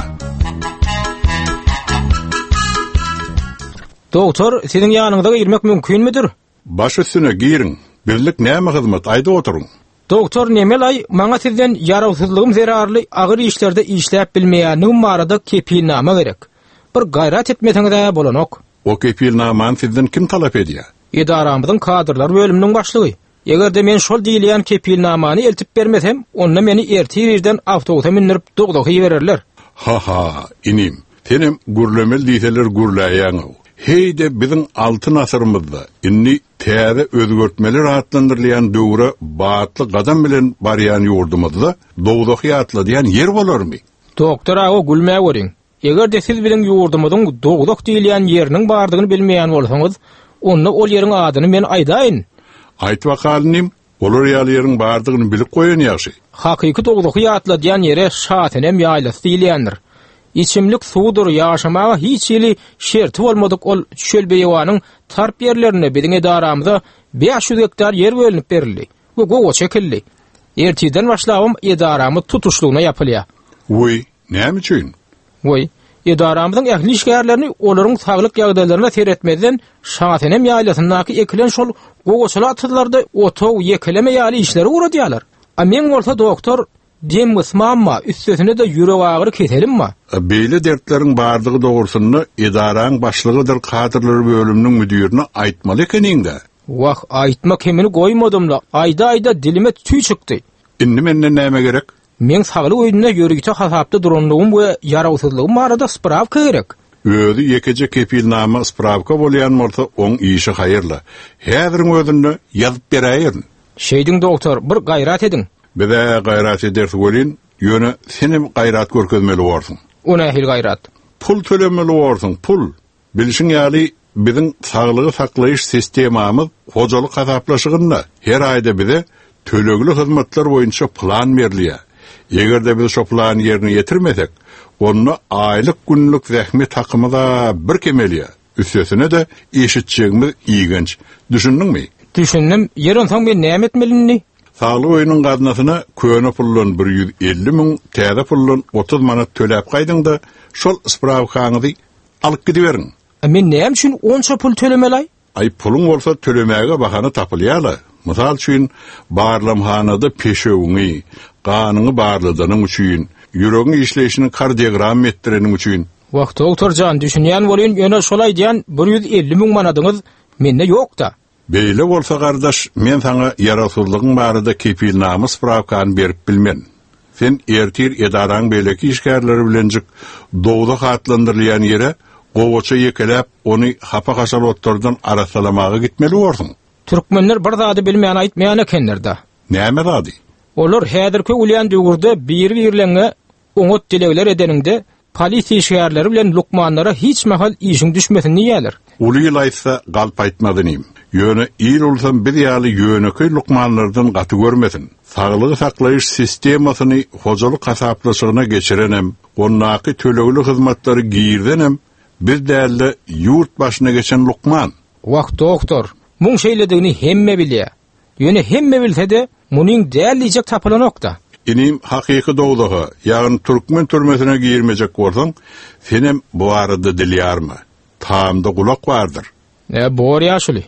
Doktor, senin ýanyňda girmek mümkinmidir? Baş üstüne girin. Birlik näme hyzmat aýda oturuň. Doktor Nemelay, maňa sizden ýarawsyzlygym zerarly agyr işlerde işläp bilmeýänim barada kepilnama gerek. Bir gaýrat etmesiňiz bolanok. O kepilnamany sizden kim talap edýär? Edaramyzyň kadrlar bölüminiň başlygy. Egerde men şol diýilýän kepilnamany eltip bermesem, onda meni ertirden awtobusa mindirip dogdogy bererler. Ha, inim. Senem gurlemel diýseler gurlaýaňy. Heyde bizim altın asırımızda inni täze özgörtmeler atlandyrylýan döwre batly gadam bilen barýan ýurdumyzda dogdoky atladyň yer bolarmy? Doktor ago gülmäge göreň. Egerde siz bilen ýurdumyzyň dogdok diýilýän ýeriniň bardygyny bilmeýän bolsaňyz, onda ol ýeriň adyny men aýdaýyn. Aýtyp bakalynym, olar ýeriniň bardygyny bilip goýan ýaşy. Hakyky dogdoky atladyň ýere şatenem ýaýlasy diýilýändir. İçimlik sudur ýaşamaga hiç ýyly şerti bolmadyk ol çölbeýewanyň tarp ýerlerine biziň edaramyza 500 hektar yer bölünip berildi. Bu gowa çekildi. Ertiden başlawym edaramy tutuşlugyna ýapylýar. Oy, näme üçin? Oy, edaramyzyň ähli işgärlerini olaryň saglyk ýagdaýlaryna seretmeden şatenem ýaýlasyndaky ekilen şol gowaçylar atlardy otow yekeleme ýaly işleri uradýarlar. A men bolsa doktor Demmis mamma üstüne de yürek ağrı keselim mi? Beýle dertleriň bardygy dogrusyny edaraň başlygydyr kadrlar bölüminiň müdirine aýtmaly ekeniňde. Wah, aýtma kemini goýmadymla. Aýda dilime tüy çykdy. Indi menden näme gerek? Men sagly öýünde ýörükde hasapda duranlygym we ýarawsyzlygym barada spravka gerek. Özü ýekece kepilnama spravka bolýan bolsa oň işi haýyrly. Häziriň özünde ýazyp berýär. Şeýdiň doktor, bir gaýrat ediň. Bize gayrat edersi bolin, ýöne senim gayrat görkezmeli bolsun. O nähil gayrat? Pul tölemeli bolsun, pul. Bilişiň ýaly biziň saglygy saklaýyş sistemamyz hojalyk hasaplaşygynda her aýda bize tölegli hyzmatlar boýunça plan berilýär. Egerde biz şo plan ýerine ýetirmesek, onu aýlyk günlük zähmet takymyda bir kemelýär. Üstesine de eşitçegimiz iýgenç. Düşündiňmi? Düşündim. Ýeren soň men näme etmelini? Sağlı oyunun qadnasına köne pullun 150 min, täze pullun 30 manat töläp gaýdyňda, şol spravkanyňy alyp gidiberin. Men näme üçin onça pul tölemeli? Ay pulun bolsa tölemäge bahana tapylýarlar. Mysal üçin barlamhanada peşewiňi, ganyňy barladynyň üçin, ýüregiň işleýişini kardiogram etdireniň üçin. Wagt doktorjan düşünýän bolýan ýöne şolay diýen 150 min manadyňyz mende ýok-da. Beýle bolsa gardaş, men saňa ýarasyzlygyň barada kepilnama spravkany berip bilmen. Sen ertir edaraň beýleki işgärleri bilenjik dowda hatlandyrylýan ýere gowaça ýekelep, ony hapa haşal otlardan arasalamaga gitmeli bolsun. Türkmenler bir zady bilmeýän aýtmaýan ekenler-de. Näme zady? Olar häzirki ulýan döwürde bir-birleňe oňat dilegler edeninde polisiýa işgärleri bilen lukmanlara hiç mahal işiň düşmesini ýalar. Uly ýylaýsa galp aýtmadynym. Ýöne il olsam bir ýaly ýöneki lukmanlardan gaty görmesin. Saglygy saklaýyş sistemasyny hojalyk hasaplaşygyna geçirenem, onnaky tölegli hyzmatlary giýirdenem, bir däli ýurt başyna geçen lukman. Wagt doktor, muň şeýledigini hemme bilýär. Ýöne hemme bilse-de, munyň däliýek tapylanokda. Inim hakyky dowdagy, ýagny türkmen türmesine giýirmejek bolsaň, senem bu arada dilýärmi? Taamda gulak bardyr. Bor ýaşuly.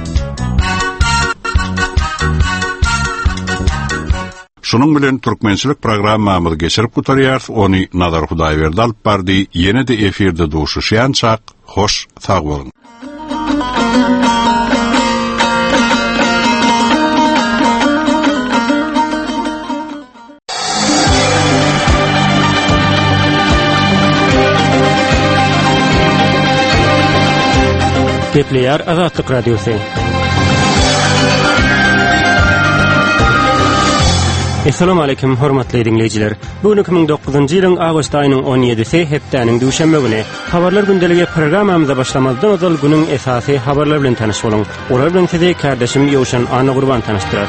Şunun bilen türkmençilik programmamyzy geçirip gutarýar, ony Nazar Hudaýberdi alyp bardy. Ýene de efirde duşuşýançak, hoş sag bolun. Kepleýär Azatlyk radiosu. Assalamu alaykum hormatly dinleyijiler. Bugün 2009-njy ýylyň awgust aýynyň 17-si hepdeniň duşanbe güni. Habarlar gündeligi programmamyza başlamazdan öňe günüň esasy habarlar bilen tanyş boluň. Olar bilen sizi kardeşim Ýowşan Ana Gurban tanıştyrar.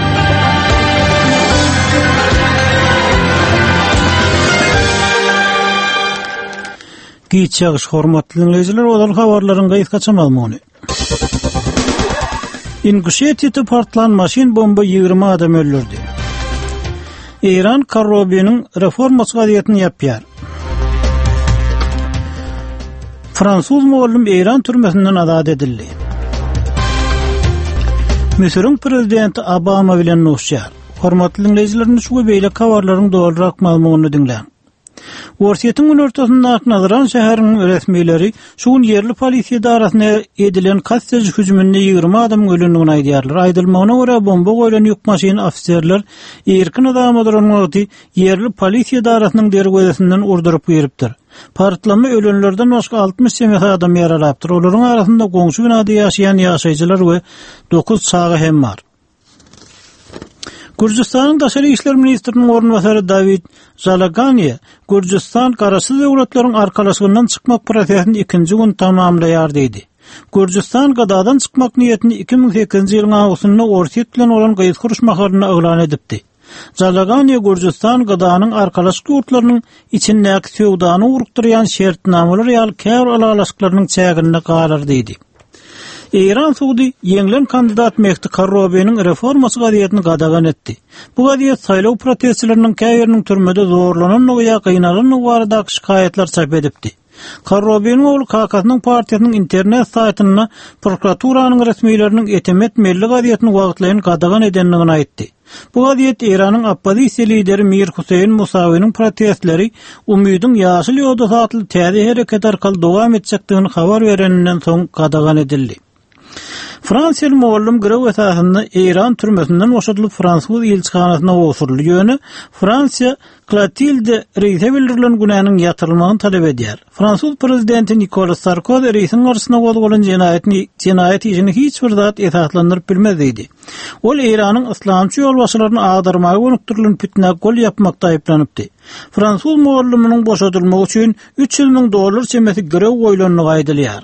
Giýçägiş hormatly dinleyijiler, olar habarlaryň gaýta çamalyny. Inguşetiyede partlan maşin bomba 20 adam öldürdü. İran Karrobi'nin reforması gadiyetini yapýar. Fransuz muallim İran türmesinden azad edildi. Misir'in prezidenti Obama bilen nuşýar. Hormatly dinleyijiler, şu beýle habarlaryň dogrurak maglumatyny dinleň. Worsiýetiň ortasynda Nazaran şäheriniň resmiýetleri şuň yerli polisiýa darasyna edilen kassaj hüjüminde 20 adam ölendigini aýdýarlar. Aýdylmagyna görä bomba goýulan ýük maşyny ofisiýerler erkin adam öldürmekdi yerli polisiýa darasynyň dergözesinden urdurup beripdir. Partlama ölenlerden başga 68 adam ýaralapdyr. Olaryň arasynda goňşy binada ýaşaýan ýaşaýjylar we 9 sagy hem bar. Gürjistanyň daşary işler ministriniň ornbasary David Zalagany, Gürjistan garaşy döwletleriň arkalaşygynyň çykmak prosesini 2-nji gün tamamlaýar diýdi. Gürjistan gadadan çykmak niýetini 2008-nji ýylyň awgustynda Orsiýet bilen olan gaýt guruşmaklaryny eglan edipdi. Zalagany Gürjistan gadanyň arkalaşyk ýurtlarynyň içindäki söwdany urukdurýan şertnamalar ýaly käwr alalaşyklarynyň çägine galar diýdi. İran suudi ýeňlen kandidat Mehdi Karrobi'nin reforması gadiyetini gadagan etdi. Bu gadiyet saýlaw protestçileriniň käýeriniň türmede zorlanan ýa gynalanan barada şikaýetler çap edipdi. Karrobi'nin oğlu Kakasynyň partiýasynyň internet saýtyna prokuraturynyň resmiýetleriniň etemet melli gadiyetini wagtlaýan gadagan edenligini aýtdy. Bu gadiyet İranyň oppozisiýa lideri Mir Huseyn Musawiň protestleri umydyň ýaşyl ýolda satly täze hereket arkaly dowam etjekdigini habar bereninden soň gadagan edildi. Fransiýaly muallim grew esasynda İran türmesinden boşadylyp Fransuz elçixanasyna gowşuruldy. Ýöne Fransiýa Clotilde reýse bildirilen günäniň ýatyrylmagyny talep edýär. Fransuz prezidenti Nicolas Sarkozy reýsiň garşyna goýulan jenaýet işini hiç bir zat esaslandyryp bilmez diýdi. Ol İranyň islamçy ýolbaşçylaryny agdyrmagy önükdirilen pitne gol ýapmakda aýplanypdy. Fransuz mualliminiň boşadylmagy üçin $300,000 çemesi grew goýulanlygy aýdylýar.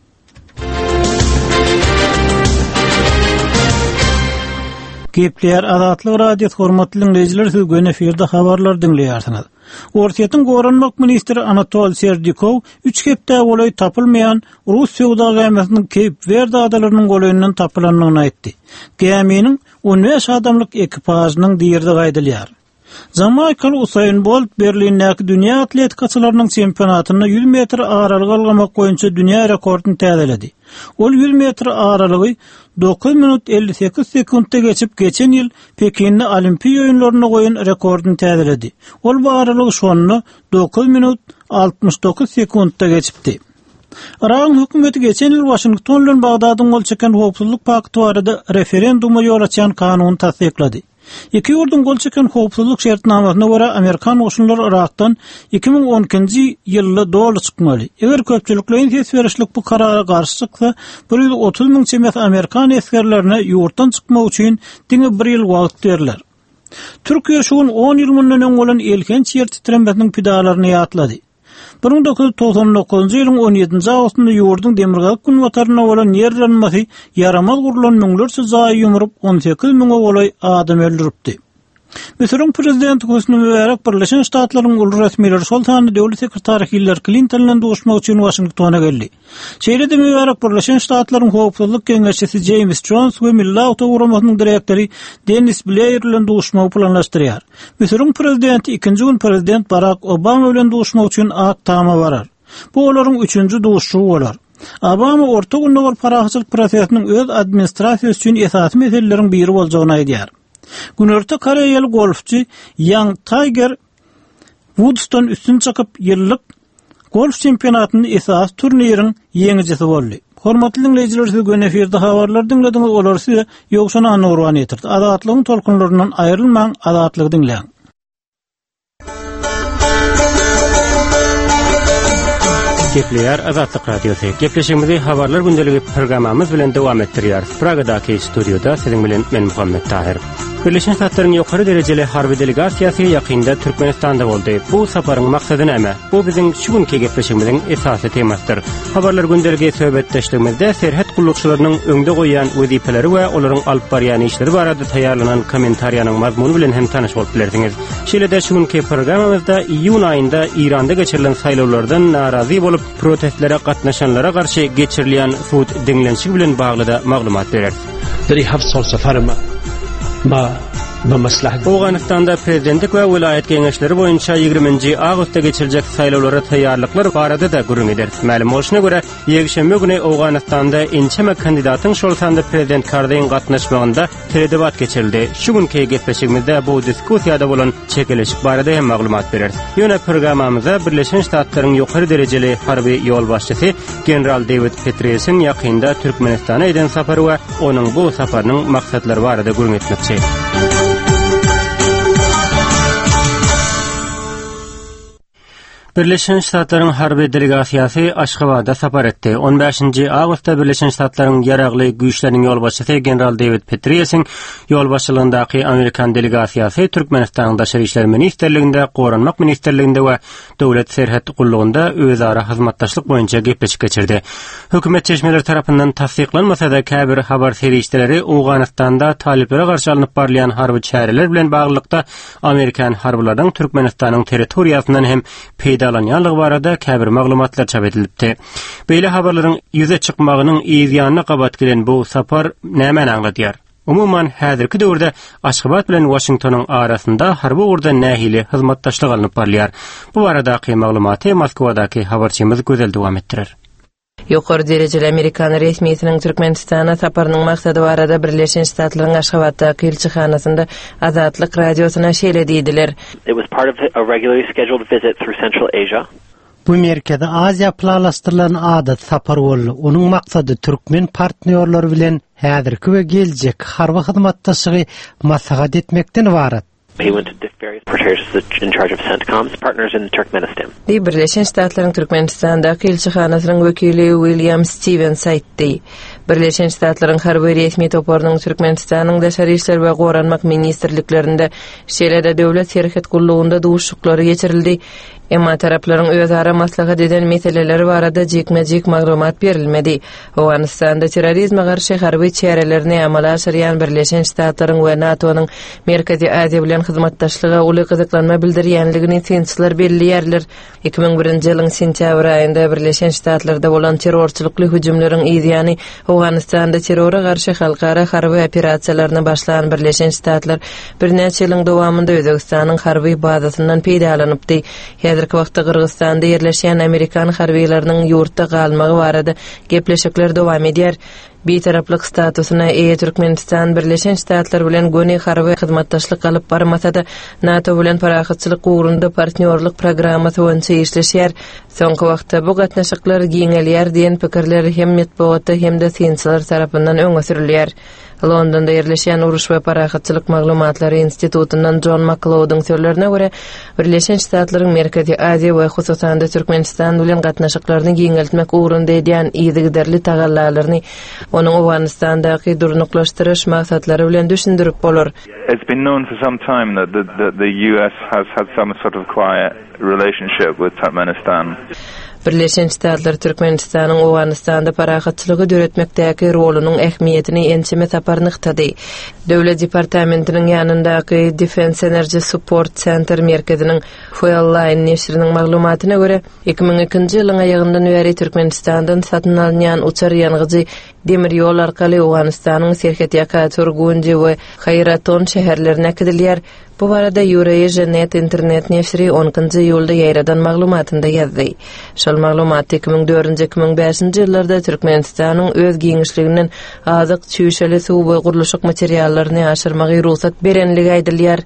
Gepler Azatlyk radio hormatly dinleyijiler, siz göne efirde habarlar dinleýärsiňiz. Orsiýetiň goranmak ministri Anatol Serdikow 3 hepde bolay tapylmaýan Rus söwda gämesynyň Cape Verde adalarynyň golaynyň tapylanlygyny aýtdy. Geminiň 15 adamlyk ekipażynyň diýerdi gaýdylýar. Jamaikaly Usain Bolt Berlindäki dünýä atletikaçylarynyň çempionatyna 100 metr aralyk algamak boýunça dünýä rekordunu täzeledi. Ol 100 metr aralygy 9 minut 58 sekundda geçip geçen ýyl Pekinde Olimpiýa oýunlaryna goýan rekordunu täzeledi. Ol bu aralygy şonu 9 minut 69 sekundda geçipdi. Iran hökümeti geçen ýyl Washington bilen Bagdadyň gol çeken howpsuzlyk pakty barada referenduma ýol açan kanuny tasdiklady. Iki ýurdun gol çeken howpsuzlyk şertnamasyna görä Amerikan goşunlary Irakdan 2012-nji ýylda dolu çykmaly. Eger köpçüliklerin ses berişlik bu karara garşy çyksa, 130,000 çemet Amerikan eskerlerine ýurtdan çykmak üçin diňe 1 ýyl wagt berler. Türkiýe şuň 10 ýyl mundan bolan elken ýer titremesiniň pidalaryny ýatlady. 1999-njy ýylyň 17-nji awgustynda ýurdun demirgalyk günwataryna bolan ýerlenmesi yaramaz gurulan müňlerçe zaý ýumrup 18,000 bolay adam öldüripdi. Misir'in prezidenti Hosni Mübarek Birleşen Ştatlaryň ulu resmiýetleri şol sany döwlet sekretary Hillary Clinton bilen duşmak üçin Washingtona geldi. Şeýlede Mübarek Birleşen Ştatlaryň howpsuzlyk keňeşçisi James Jones we Milli Awtoguramasynyň direktori Dennis Blair bilen duşmak planlaşdyrýar. Misir'in prezidenti 2-nji gün prezident Barack Obama bilen duşmak üçin Aktama barar. Bu olaryň 3-nji duşuşy bolar. Obama orta günde parahaçylyk prosesiniň öz administrasiýasy üçin esasy meseleleriň biri boljagyny aýdýar. Günörte Koreýaly golfçy Yang Tiger Woods'tan üstün çykyp ýyllyk golf çempionatynyň esas turniriň ýeňijisi boldy. Hormatly dinleyijiler, siz göne efirde habarlar dinlediňiz, olar size Ýowşan Ana Gurban etirdi. Azatlygyň tolkunlaryndan aýrylmaň, azatlygy dinleň. Gepler Azatlyk Radiosu. Gepleşigimizi habarlar gündeligi programmamyz bilen dowam etdirýär. Pragadaky studioda siziň bilen men Muhammed Tahir. Birleşen Ştatlaryň ýokary derejeli harby delegasiýasy ýakynda Türkmenistanda boldy. Bu saparyň maksady näme? Bu biziň şu günki gepleşigimiziň esasy temasydyr. Habarlar gündeligi söhbetdeşligimizde serhat gullukçylarynyň öňde goýan wezipeleri we olaryň alyp barýan işleri barada taýýarlanan kommentariýanyň mazmuny bilen hem tanyş bolup bilersiňiz. Şeýle-de şu günki programmamyzda iýun aýynda Iranda geçirilen saýlawlardan narazy bolup protestlere gatnaşanlara garşy geçirilýän suud deňlenşigi bilen bagly da maglumat bereriz. Awganistanda prezidentlik we vilayet geňeşleri boýunça 20-nji awgustda geçiriljek saýlawlara taýýarlyklar barada da gürün eder. Ma'lum bolşuna görä, ýegşembe güni Awganistanda ençeme kandidatyň şol sanda prezident Kardaýyň gatnaşmagynda teledebat geçirildi. Şu günki gepleşigimizde bu diskussiýada bolan çekilişik barada hem maglumat bereriz. Ýöne programmamyza Birleşen Ştatlaryň ýokary derejeli harby ýol başçysy general David Petraeus ýakynda Türkmenistana eden sapary we onuň bu saparynyň maksatlary barada gürün etmekçi. Birleşen Ştatlaryň harby delegasiýasy Aşgabatda sapar etdi. 15-nji awgustda Birleşen Ştatlaryň ýaragly güýçleriniň ýolbaşçysy general David Petraeus ýol başçylygyndaky Amerikan delegasiýasy Türkmenistan daşary işler ministerliginde, Goranmak ministerliginde we döwlet serhat gullugynda özara hyzmatdaşlyk boýunça gepleşik geçirdi. Hökümet çeşmeleri tarapyndan tasdiklanmasa da käbir habar serişleri Awganistanda taliplere garşy alınıp barlayan harby çäreler bilen baglykda Amerikan harbylaryň Türkmenistanyň territoriýasyndan hem peýdalanýanlygy barada käbir maglumatlar çap edilipdi. Beýle habarlaryň ýüze çykmagynyň ýygyanyna gabat gelen bu sapar näme aňlatýar? Umuman häzirki döwürde Aşgabat bilen Washingtonyň arasynda harby urda nähili hyzmatdaşlyk alınıp barlýar. Bu baradaky maglumaty Moskwadaky habarçymyz gözel dowam etdirer. Ýokary derejeli Amerikan resmiýetiniň Türkmenistana saparynyň maksady barada Birleşen Ştatlaryň Aşgabatdaky elçixanasynda Azatlyk radiosyna şeýle diýdiler. It was part of a regularly scheduled visit through Central Asia. Bu merkezde Aziya plalaşdyrılan adat sapar boldy. Onuň maksady Türkmen partnerler bilen häzirki we geljek harby hyzmatdaşlygy maslahat etmekden ibarat. He went to various partners in charge of CENTCOM's partners in Turkmenistan. Birleşen Ştatlaryň Türkmenistandaky elçixanasynyň wekili William Stevens aýtdy. Birleşen Ştatlaryň harby resmi toparynyň Türkmenistanyň daşary işler we Goranmak ministrliklerinde şeýle-de döwlet serhat gullugynda duşuklary geçirildi. Emma taraplaryň özara maslahat eden meseleleri barada jekme-jek maglumat berilmedi. Awganistanda terrorizme garşy harby çärelerini amala aşyrýan Birleşen Ştatlaryň we NATO'nyň Merkezi Aziýa bilen hyzmatdaşlyga uly gyzyklanma bildirýänligini sensler belliýärler. 2001-nji ýylyň sentýabr aýynda Birleşen Ştatlarda bolan terrorçylykly hüjümleriň ýygyany Awganistanda terrora garşy halkara harby operasiýalaryny başlayan Birleşen Ştatlar bir näçe ýylyň dowamında Özbekistanyň harby bazasyndan peýdalanypdy. Häzirki wagtda Kyrgyzstanda ýerleşýän Amerikan harbylarynyň ýurtda galmagy barada gepleşikler dowam edýär. Bitaraplyk statusyna eýe Türkmenistan Birleşen Ştatlar bilen göni harby hyzmatdaşlyk alyp barmasa da NATO bilen parahatçylyk ugrunda partnerlik programmasy boýunça işleşýär. Soňky wagtda bu gatnaşyklar giňelýär diýen pikirler hem medeniýetde hem de sensler tarapyndan öňe sürilýär. Londonda ýerleşýän Uruş we Parahatçylyk Maglumatlary institutundan John McLeod'un sözlerine görä, Birleşen Ştatlaryň Merkezi Aziýa we hususan da Türkmenistan bilen gatnaşyklaryny giňeltmek ugrunda edýän ýygyderli tagallalaryny onuň Awganistandaky durnuklaşdyryş maksatlary bilen düşündirip bolar. It's been known for some time that the US has had some sort of quiet relationship with Turkmenistan. Birleşen Ştatlar Türkmenistanyň Awganistanda parahatçylygy döretmekdäki rolunyň ähmiýetini ençeme sapar nykdy. Döwlet departamentiniň ýanyndaky Defense Energy Support Center merkeziniň Fuelline neşriniň maglumatyna görä, 2002-nji ýylyň aýagyndan beri Türkmenistandan satyn alynýan uçar ýangyjy demir ýol arkaly Awganistanyň Serhat Turgunji we Hayraton şäherlerine gidilýär. Bu barada Eurasia.net internet neşri 10-njy ýylda ýaýradan maglumatynda ýazdy. Şol maglumat 2004-2005-nji ýyllarda Türkmenistanyň öz giňişliginden azyk çüýşeli suw we gurulşyk materiallaryny aşyrmagy ruhsat berenligi aýdylýar.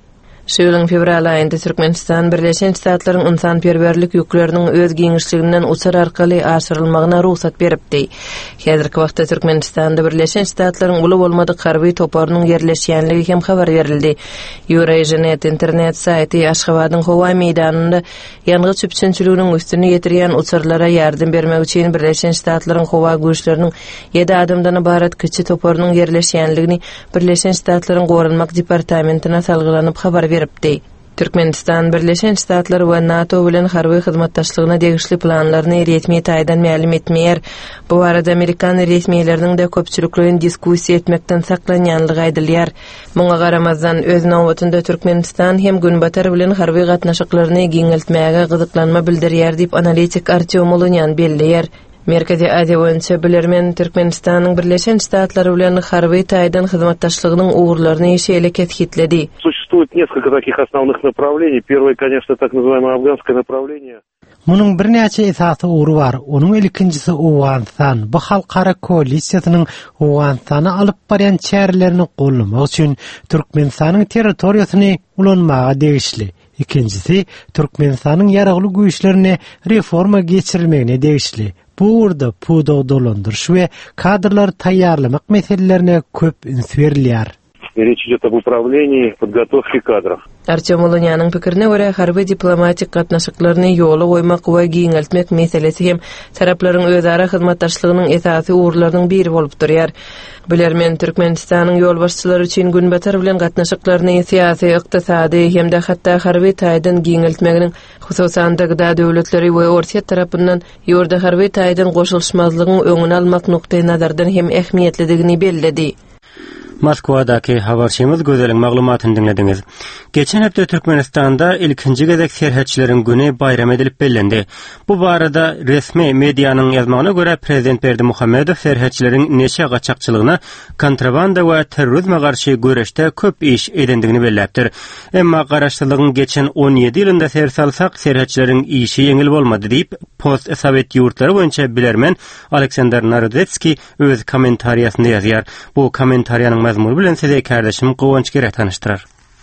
Şu ýylyň fevral aýynda Türkmenistan Birleşen Ştatlaryň ynsanperwerlik ýükleriniň öz giňişliginden uçar arkaly aşyrylmagyna ruhsat beripdi. Häzirki wagtda Türkmenistanda Birleşen Ştatlaryň uly bolmadyk harby toparynyň yerleşýänligi hem habar berildi. Eurasia internet saýty Aşgabatyň howa meýdanynda ýangy çüpçünçüliginiň üstüne ýetirýän uçarlara ýardym bermek üçin Birleşen Ştatlaryň howa güýçleriniň 7 adamdan ibaret kiçi toparynyň yerleşýänligini Birleşen Ştatlaryň Gorunmak departamentine salgylanyp habar beripdi. Türkmenistan Birleşen Ştatlar we NATO bilen harby hyzmatdaşlygyna degişli planlaryny resmi taýdan ma'lum etmeýär. Bu arada Amerikan resmiýetleriniň de köpçüliklerini diskussiýa etmekden saklanýanlygy aýdylýar. Muňa garamazdan öz nowatynda Türkmenistan hem günbatar bilen harby gatnaşyklaryny giňeltmäge gyzyklanma bildirýär diýip analitik Artyom Molonyan belleýär. Merkezi Aziya boýunça bilermen Türkmenistanyň Birleşen Ştatlary bilen harby taýdan hyzmatdaşlygynyň uğurlaryny şeýle keshitledi. Существует несколько таких основных направлений. Первое, конечно, так называемое афганское направление. Munun bir näçe esasy uğru bar. Onuň ilkinjisi Owganistan. Bu halkara koalisiýasynyň Owganistany alyp barýan çärelerini gollamak üçin Türkmenistanyň territoriýasyny ulanmaga degişli. İkincisi, Türkmenistanyň ýaragly güýçlerini reforma geçirilmegine degişli. Bu urda pudo dolandyryş we kadrlar taýýarlamak meselelerine köp üns berilýär. Речь идет об управлении, подготовке кадров. Artyom Molonyanyň pikirine görä harby diplomatik gatnaşyklaryny ýola goýmak we giňeltmek meselesi hem taraplaryň özara hyzmatdaşlygynyň esasy uğurlarynyň biri bolup durýar. Bilermen Türkmenistanyň ýolbaşçylary üçin günbatar bilen gatnaşyklaryny syýasy, ykdysady hem-de hatda harby taýdan giňeltmeginiň hususan da döwletleri we Orsiýa tarapyndan ýurda harby taýdan goşulşmazlygyň öňüni almak nukdaý nazardan hem ähmiýetlidigini belledi. Moskvadaky habarçymyz gözeliň maglumatyny dinlediňiz. Geçen hepde Türkmenistanda ilkinji gezek serhetçileriň güni bayram edilip bellendi. Bu barada resmi mediýanyň ýazmagyna görä Prezident Berdimuhammedow serhetçileriň neçe gaçakçylygyna, kontrabanda we terrorizme garşy göreşde köp iş edendigini belläpdir. Emma garaşdyrylygyň geçen 17 ýylynda sersalsak serhetçileriň işi ýeňil bolmady diýip post-Sowet ýurtlary boýunça bilermen Aleksandr Narodetski öz kommentariýasynda ýazýar. Bu kommentariýanyň mazmunu bilen size kardeşim Kıvanç Gerek tanıştırar.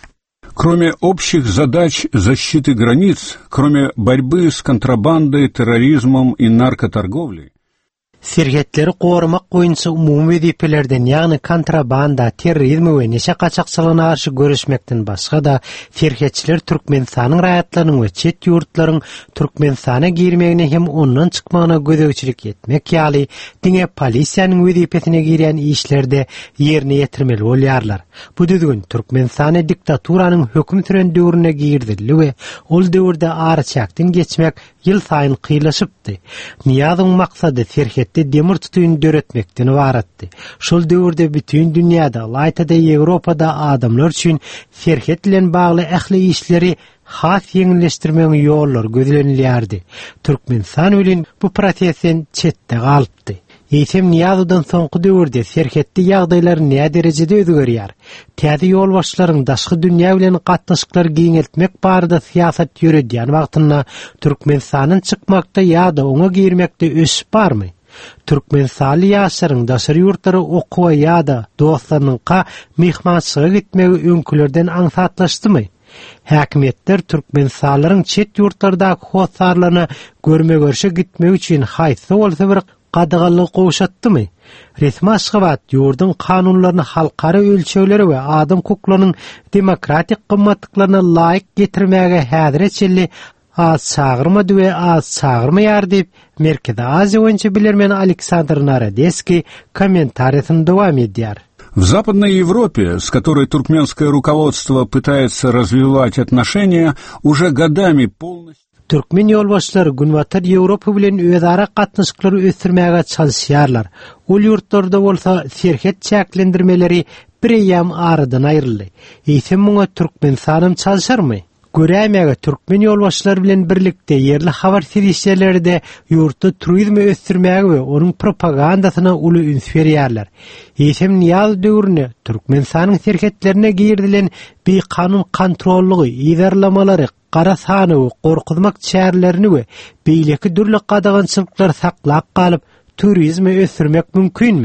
Кроме общих задач защиты границ, кроме борьбы с контрабандой, терроризмом и наркоторговлей, Serhetleri gorumak boýunça umumy wezipelerden ýagny kontrabanda, terrorizm we neşe gaçakçylygyna garşy görüşmekden başga da serhetçiler Türkmenistanyň raýatlarynyň we çet ýurtlaryň Türkmenistana girmegine hem ondan çykmagyna gözegçilik etmek ýaly diňe polisiýanyň wezipesine girýän işlerde ýerine ýetirmeli bolýarlar. Bu düzgün Türkmenistany diktaturanyň höküm süren döwrüne girdildi we ol döwürde arçakdan geçmek ýyl saýyn kıylaşypdy. Niýazyň maksady serhetde demir tutuýun döretmekden ibaratdy. Şol döwürde bütün dünýäde, laýtada Ýewropada adamlar üçin serhet bilen bagly ähli işleri has ýeňilleşdirmeň ýollar gözlenilýärdi. Türkmenistan bilen bu prosesten çetde galypdy. Eýsem niýazydan soňky döwürde serhetde ýagdaýlar näme derejede özgerýär? Täze ýolbaşçylaryň daşky dünýä bilen gatnaşyklar giňeltmek barada syýasat ýöredýän wagtynda Türkmenistanyň çykmakda ýa-da oňa girmekde ösüp barmy? Türkmenistanly ýaşlaryň daşary ýurtlary okuwa ýa-da dostlarynyňka mehmançylyga gitmegi öňkülerden aňsatlaşdymy? Häkimetler Türkmenistanlaryň çet ýurtlardaky hosarlaryny görme-görşe gitmek üçin haýsy bolsa bir qadagalyk goşatdymy? Resmi Aşgabat ýurdun kanunlaryny halkara ölçegleri we adam hukuklarynyň demokratik gymmatlyklaryna laýyk getirmäge häzirçe az çağırmady we az çağırmaýar diýip Merkezi Aziya boýunça bilermen Aleksandr Narodetski kommentariýasyny dowam edýär. В Западной Европе, с которой туркменское руководство пытается развивать отношения, уже годами полностью Türkmen ýolbaşçylary günbatar Ýewropa bilen özara gatnaşyklary ösdürmäge çalyşýarlar. Ol ýurtlarda bolsa serhet çäklendirmeleri bir ýam aradan aýryldy. Eýsem muňa Türkmenistan çalyşarmy? Görämäge Türkmen ýolbaşçylary bilen birlikde yerli habar serýislerinde ýurtda turizmi ösdürmäge we onuň propagandasyna uly üns berýärler. Eýsem niýaz döwrüne Türkmenistanyň serhetlerine girdilen bir kanun kontrollugy, ýerlemalary, qara sany we gorkuzmak çärlerini we beýleki dürli qadagançylyklar saklap galyp turizmi ösdürmek mümkinmi?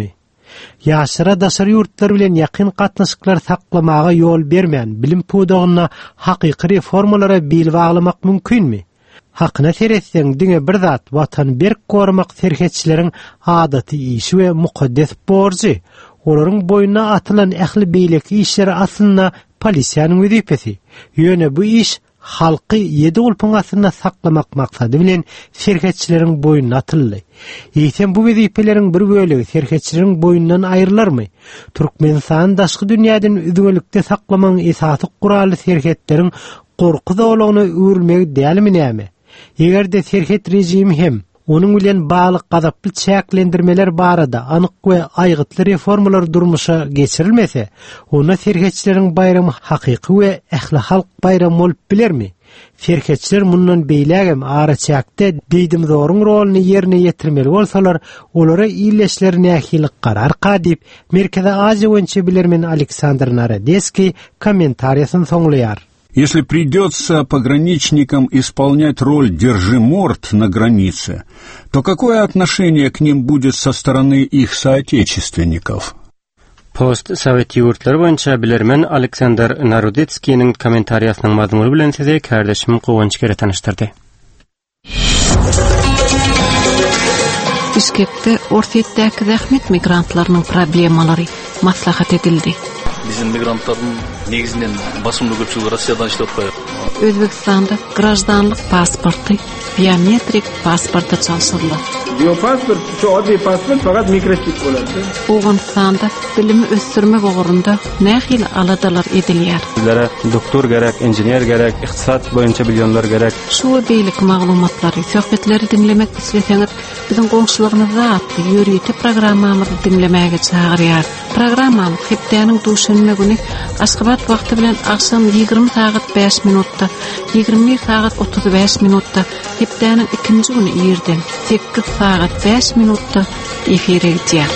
Yaşıra daşar yurtlar bilen yakın katnaşıklar saklamağa yol bermeyen bilim puduğuna haqiqi reformalara bil bağlamak mümkün mi? Hakyna teretsen diňe bir zat watan berk gormak serhetçilerin adaty işi we mukaddes borjy. Olaryň boyuna atylan ähli beýleki işleri aslında polisiýanyň wezipesi. Ýöne bu iş halky 7 ulpyň asyna saklamak maksady bilen serhetçilerin boyuna atyldy. Ýetem bu wezipeleriň bir bölegi serhetçilerin boyundan aýrylarmy? Türkmenistan daşky dünýäden üzgünlikde saklamaň esasy guraly serhetleriň gorku zowlagyna öwürmek dälmi näme? Egerde serhet rejimi hem onun bilen bağlı gazaply çäklendirmeler barada anyk we aýgytly reformalar durmuşa geçirilmese, ona serhetçilerin bayramı hakyky we ähli halk bayramı bolup bilermi? Serhetçiler mundan beýlegem ara çäkde diýdim zoruň roluny ýerine ýetirmeli bolsalar, olara iýleşler nähili garar qadyp, Merkezi Aziýa boýunça bilermen Aleksandr Narodeski kommentariýasyny soňlaýar. Если придется пограничникам исполнять роль держиморд на границе, то какое отношение к ним будет со стороны их соотечественников? Post-Sovet yurtlar boýunça bilermen Aleksandr Narodetskiň kommentariýasynyň mazmuny bilen size kardeşim Gowunç kere tanıştyrdy. Bişkekde ortaýetdäki zähmet migrantlarynyň problemalary maslahat edildi. Bizim migrantların negizinden basımlı köpçülüğü Rusiyadan işlep koyar. Özbekistanda grajdanlyk pasporty, biometrik pasporta çalşyrylar. Biopasport, şu adi pasport fakat mikroçip bolady. Owgunstanda bilimi ösdürmek ogurunda nähili aladalar edilýär. Bizlere doktor gerek, injinier gerek, iqtisat boýunça bilyonlar gerek. Şu beýlik maglumatlary, söhbetleri dinlemek isleseňiz, biziň goňşulygymyza atly ýörüýti programmamyzy dinlemäge çagyrýar. Programmam hepdeniň duşanma güni Aşgabat wagty bilen akşam 20 saat 5 minutda, 21 saat 35 minutda, hepdeniň ikinji güni ýerden 8 saat 5 minutda efire gidýär.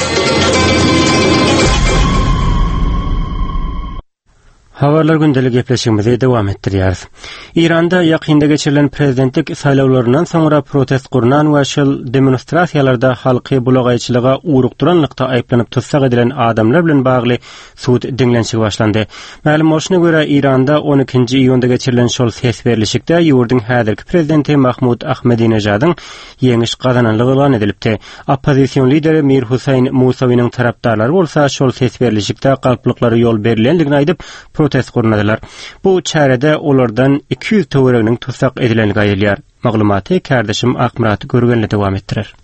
Habarlar gündelik gepleşigimizi dowam etdirýär. İranda ýakynda geçirilen prezidentlik saýlawlaryndan soňra protest gurunan we şol demonstrasiýalarda halky bulagaýçylyga urukduranlykda aýplanyp tutsak edilen adamlar bilen bagly suud diňlenşigi başlandy. Ma'lum bolşuna görä İranda 12-nji iýunda geçirilen şol ses berilişikde ýurdun häzirki prezidenti Mahmud Ahmedinejadyň ýeňiş gazananlygy elan edilipdi. Opposision lideri Mir Husayn Musawiň tarapdarlary bolsa şol ses berilişikde galplyklary ýol berilenligini aýdyp protest gurnadylar. Bu çärede olardan 200 töwereginiň tutsak edilenligi aýylýar. Maglumaty kardeşim Akmurat görgenle dowam etdirer.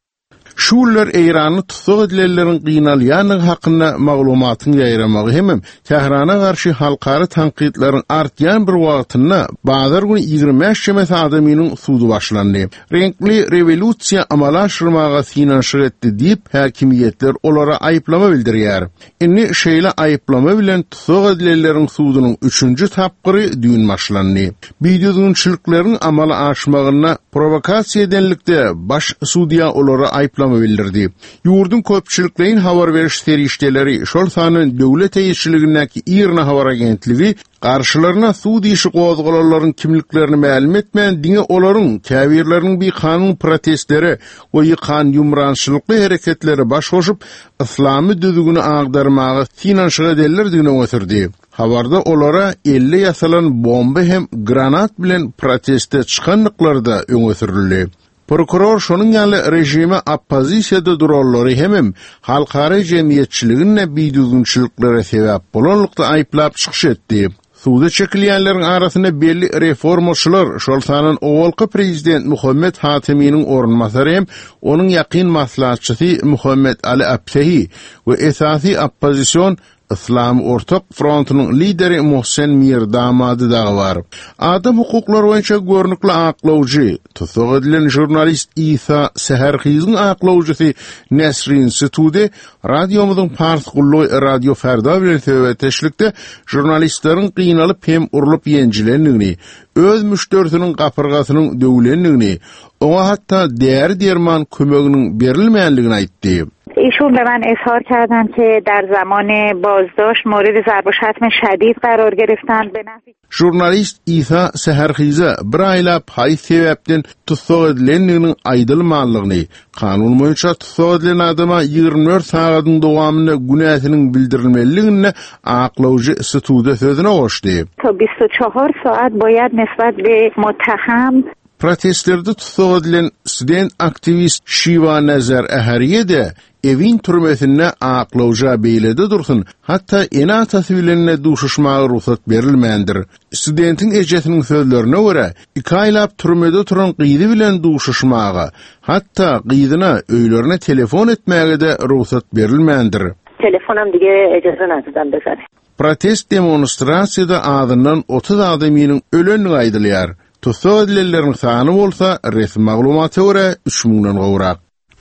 Şular Eýrany tutsak edilenleriň gynalýanyň hakynda maglumatyny ýaýramagy hemem Tehrana garşy halkary tanqidlaryň artýan bir wagtynda bazar güni 25 şemet adamynyň suudy başlandy. Renkli revolýusiýa amala aşyrmaga finansiýa etdi diýip häkimiýetler olara aýplama bildirýär. Inni şeýle aýplama bilen tutsak edilenleriň suudynyň 3-nji tapgyry düýün başlandy. Biýdüzgünçiliklaryň amala aşmagyna provokasiýa edenlikde baş suudiýa olara aýplama bildirdi. Ýurdun köpçüliklerin habar beriş serişdeleri şol sanyň döwlet eýetçiligindäki ýerine habar agentligi qarşylaryna suud işi gozgalaryň kimliklerini ma'lum etmeýän diňe olaryň käbirleriň bir kanun protestleri we ýykan ýumrançylykly hereketleri baş goşup islamy düzgüni agdarmagy finansiýa edenlerdigine götürdi. Habarda olara 50 ýasalan bomba hem granat bilen proteste çykanlyklarda öňe sürildi. Prokuror şonun ýaly rejime oppozisiýada durallary hemem halkary jemgyýetçiligine biýdüzgünçiliklere sebäp bolanlykda aýplap çykyş etdi. Suuda çekilýänleriň arasynda belli reformaçylar, şol sanyň owalky prezident Muhammed Hatimiň ornmasary hem onuň ýakyn maslahatçysy Muhammed Ali Absehi we esasy opposision İslam Ortak Frontunyň lideri Mohsen Mirdamady da bar. Adam hukuklary boýunça görnükli aklawjy, tutsak edilen jurnalist İsa Seherxiziň aklawjysy Nesrin Stude radiomyzyň partgully Radio Ferda bilen söhbetleşlikde jurnalistleriň gynanyp hem urulyp ýenjilendigini, öz müşterisiň gapyrgasynyň döwlendigini, oňa hatda däri derman kömeginiň berilmeýänligini aýtdy. ایشون به من اظهار کردن که در زمان بازداشت مورد ضرب و شتم شدید قرار گرفتن به نفع Jurnalist İsa Seherxize bir ayla pay sebepten tutsak edileninin aydılmanlığını, kanun boyunca tutsak edilen adama 24 saatin dowamında günahının bildirilmeliğine aqlavcı styuda sözüne koştu. تا 24 saat باید نسبت به متهم Protestlerde tutsak edilen student aktivist Shiva Nazar Ahariye de evin türmesine aqlavca beylede dursun, hatta ena tasvirlerine duşuşmağa ruhsat verilmeyendir. Studentin ejetinin sözlerine göre, 2 aylap türmede turan qıydı bilen duşuşmağa, hatta qıydına öylerine telefon etmeye de ruhsat verilmeyendir. Telefonam dige ecazı nazıdan bezane. Protest demonstrasiyada adından 30 adamının ölönü aydılayar. Tutsak edilenlerin sani bolsa, resmi maglumatı göre 3000'den gowrak.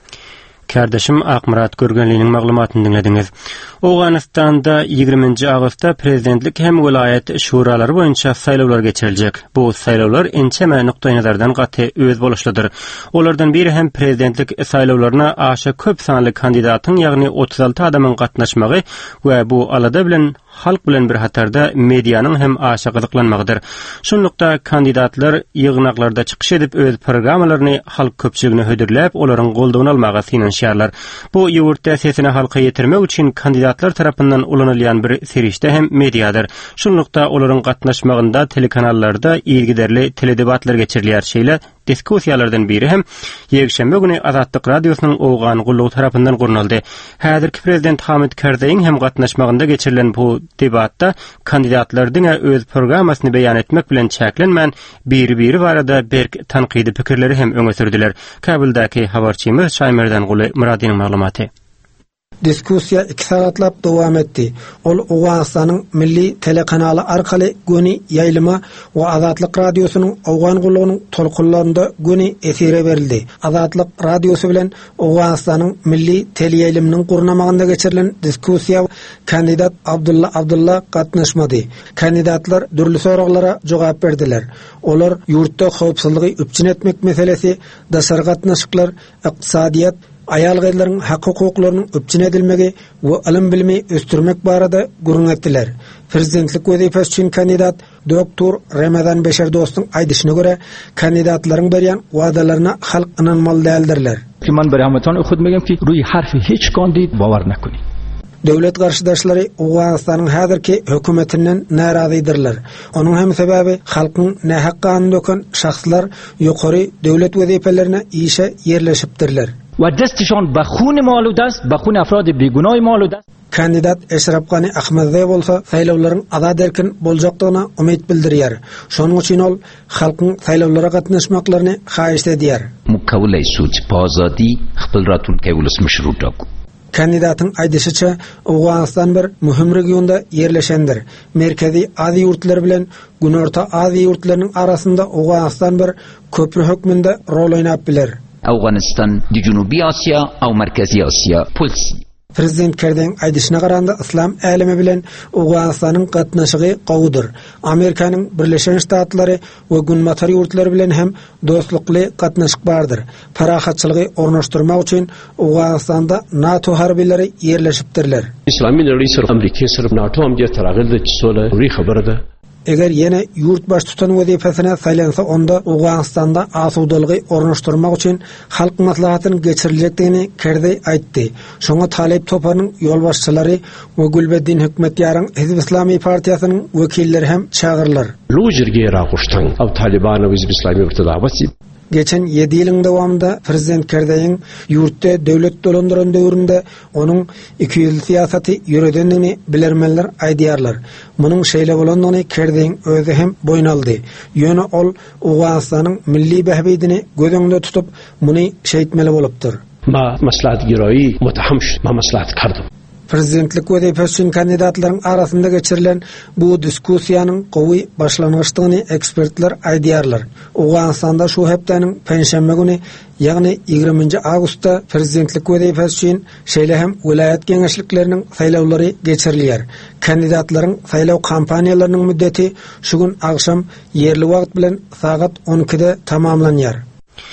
Kardeşim Akmarat Görgenliğinin maglumatını dinlediniz. Oğanistan'da 20. Ağustos'ta prezidentlik hem vilayet şuraları boyunca saylovlar geçirilecek. Bu saylovlar ençeme noktayı nazardan qatı öz boluşludur. Olardan biri hem prezidentlik saylovlarına aşa köp sanlı kandidatın, yani 36 adamın qatnaşmağı ve bu alada bilen halk bilen bir hatarda medianın hem aşa qızıqlanmağıdır. Şunlukta kandidatlar yığınaklarda çıkış edip öz programmalarını halk köpçülüğüne hödürlep olaryň goldugyny almaga sinanşýarlar. Bu ýurtda sesini halka ýetirmek üçin kandidatlar tarapyndan ulanylýan bir serişde hem mediadır. Şunlukta olaryň gatnaşmagynda telekanallarda ilgiderli teledebatlar geçirilýär. Şeýle diskussiýalardan biri hem ýekşembe güni Azatlyk radiosynyň Owgan gullugy tarapyndan gurnaldy. Häzirki prezident Hamid Karzaýyň hem gatnaşmagynda geçirilen bu debatda kandidatlardyň öz programmasyny beýan etmek bilen çäklenmän biri barada berk tanqidi pikirleri hem öňe sürdiler. Kabuldaky habarçymyz Şaýmerden Guly Muradiň maglumaty. Diskussiya 2 saatlap dowam etdi. Ol Owganistanyň milli telekanaly arkaly göni ýaýlyma we Azatlyk radiosynyň Owgan gullugynyň tolkunlarynda göni esire berildi. Azatlyk radiosu bilen Owganistanyň milli teleýaýlymynyň gurnamagynda geçirilen diskussiýa kandidat Abdulla gatnaşmady. Kandidatlar dürli soraglara jogap berdiler. Olar ýurtda howpsuzlygy üpçün etmek meselesi, daşary gatnaşyklar, ykdysadyýat, ayal gaylaryň hak hukuklarynyň öpçün edilmegi we ilim bilimi östürmek barada gurun etdiler. Prezidentlik wezifesi üçin kandidat Doktor Ramazan Beşer dostun aýdyşyna göre kandidatlaryň berýän wadalaryna halk inanmaly däldirler. Man berhamatan okudmagam ki ruy harfi hiç kandid bavar nakuni. Döwlet garşydaşlary Owganistanyň häzirki hökümetinden narazydylar. Onuň hem sebebi halkyň nähaqqany döken şahslar ýokary döwlet wezipelerine işe yerleşipdirler. و دستشان به خون مالود است، به خون افراد بیگناه مالود است. Kandidat Eşref Gani Ahmedzow bolsa saýlawlaryň azad erkin boljakdygyna umyt bildirýär. Şonuň üçin ol halkyň saýlawlara gatnaşmaklaryny haýyş edýär. Mukawwil suç azadi xpilratul kawlis meşrutak. Kandidatyň aýdyşyça Owganistan bir mühim regionda ýerleşendir. Merkezi Aziýa ýurtlary bilen Günorta Aziýa ýurtlarynyň arasynda Owganistan bir köprü hökmünde rol oýnap biler. Afganistan di Junubi Asya aw Merkezi Asya pulsi. Prezident Karzaýyň aýdyşyna garanda islam älemi bilen Owganistanyň gatnaşygy gowudyr. Amerikanyň Birleşen Ştatlary we Günmatar ýurtlary bilen hem dostlukly gatnaşyk bardyr. Parahatçylygy ornaşdyrmak üçin Owganistanda NATO harbileri ýerleşipdirler. İslami reýisler Amerika sırf NATO amja taragyldy çysole uri habarda. Eger yine yurt baş tutan wezifesine saýlansa, onda Owganistanda asudalygy ornaşdyrmak üçin halk maslahatyny geçirilecekdigini Karzaý aýtdy. Şoňa Talep Topanyň ýolbaşçylary we Gülbeddin Hükmetýaryň Hizb Islami partiýasynyň wekilleri hem çağırlar. Lojirge raquştan av Talibany Hizb Islami irtidabasy. Geçen 7 ýylyň dowamında Prezident Karzaýyň ýurtda döwlet dolandyran döwründe onuň 2 ýyl siýasaty ýüredendigini bilermenler aýdýarlar. Munyň şeýle bolandygyny Karzaýyň özi hem boýnaldy. Ýöne ol Owganistanyň milli behbidini göz tutup muny şeýtmeli bolupdyr. Ma maslahat giroyi mutahamş ma maslahat kardım. Prezidentlik wezifesi üçin kandidatlaryň arasynda geçirilen bu diskussiýanyň gowy başlangyçdygyny ekspertler aýdýarlar. Owganistanda şu hepdeniň penşenbe güni, ýagny 20 awgustda prezidentlik wezifesi üçin şeýle hem vilayet geňeşlikleriniň saýlawlary geçirilýär. Kandidatlaryň saýlaw kampaniýalarynyň müddeti şu gün agşam ýerli wagt bilen saat 12-de tamamlanýar.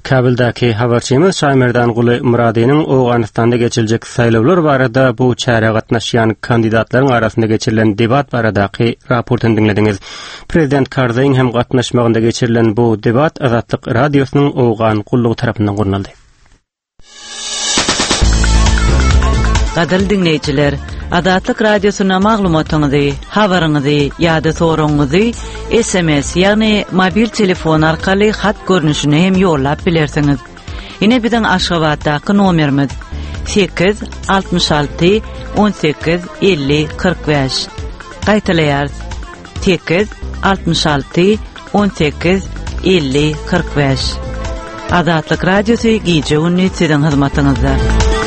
Kabildagi habarçymyz Şaymerdan Guly Muradynyň Awganistanda geçiljek saýlawlar barada bu çäre gatnaşýan kandidatlaryň arasynda geçirilen debat baradaky raportyny dinlediňiz. Prezident Karzaýň hem gatnaşmagynda geçirilen bu debat Azatlyk radiosynyň Awgan gullugy tarapyndan gurnaldy. Gaderli dinleyijiler, Azatlyk radiosyna maglumatyňyzy, habaryňyzy ýa-da soragyňyzy SMS ýagny mobil telefon arkaly hat görnüşine hem ýollap bilersiňiz. Ine biziň Aşgabatdaky nomerimiz 866 18 50 45. Gaýtalaýar 866 18 50 45. Azatlyk radiosy gije ünni siziň hyzmatyňyzda.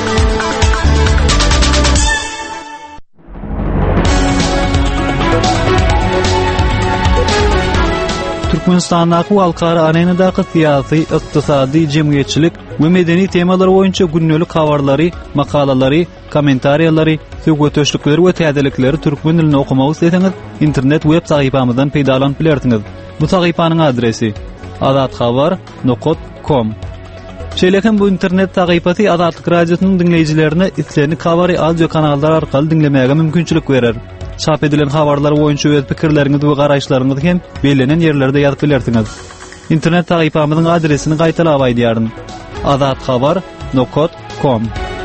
Türkmenistandaky halkara arenadaky syýasy, ykdysady, jemgyýetçilik we medeni temalar boýunça günnelik habarlary, makalalary, kommentariýalary, söwgetöşlikleri we täzelikleri türkmen dilinde okumagy isteseňiz, internet web sahypamyzdan peýdalanyp bilersiňiz. Bu sahypanyň adresi azatxabar.com. Şeýlekem bu internet sahypasy Azatlyk radiosynyň dinleýijilerine islenik habary audio kanallar arkaly dinlemäge mümkinçilik berer. Çap edilen habarlar boýunça öz pikirleriňizi we garaýşlaryňyzy hem belenen ýerlerde ýazyp bilersiňiz. İnternet sahypamyzyň adresini gaýtalap aýdýaryn. azatxabar.com.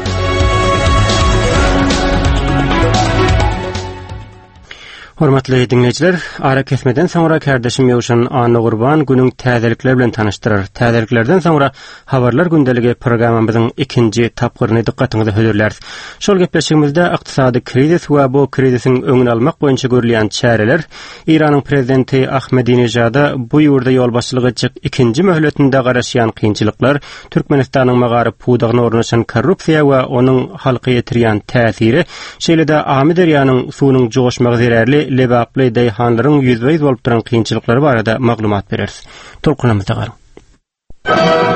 Hormatly dinleyijiler, ara kesmeden soňra kardeşim Ýowşan Anna Gurban günüň täzelikleri bilen tanyşdyrar. Täzeliklerden soňra habarlar gündeligi programmamyzyň ikinji tapgyryny dikkatiňize höderler. Şol gepleşigimizde ykdysady krizis we bu krizisiň öňüni almak boýunça görülen çäreler, Iranyň prezidenti Ahmedinejada bu ýurda ýolbaşçylyk etjek ikinji möhletinde garaşýan kynçylyklar, Türkmenistanyň magaryp pudagyna ornaşan korrupsiýa we onuň halka ýetirýän täsiri, şeýle-de Amy derýanyň suwunyň joşmagy zerärli lebaply daýhanlaryň ýüzbeýiz bolup duran kynçylyklary barada maglumat bereriz. Tolkunamyzda garyň.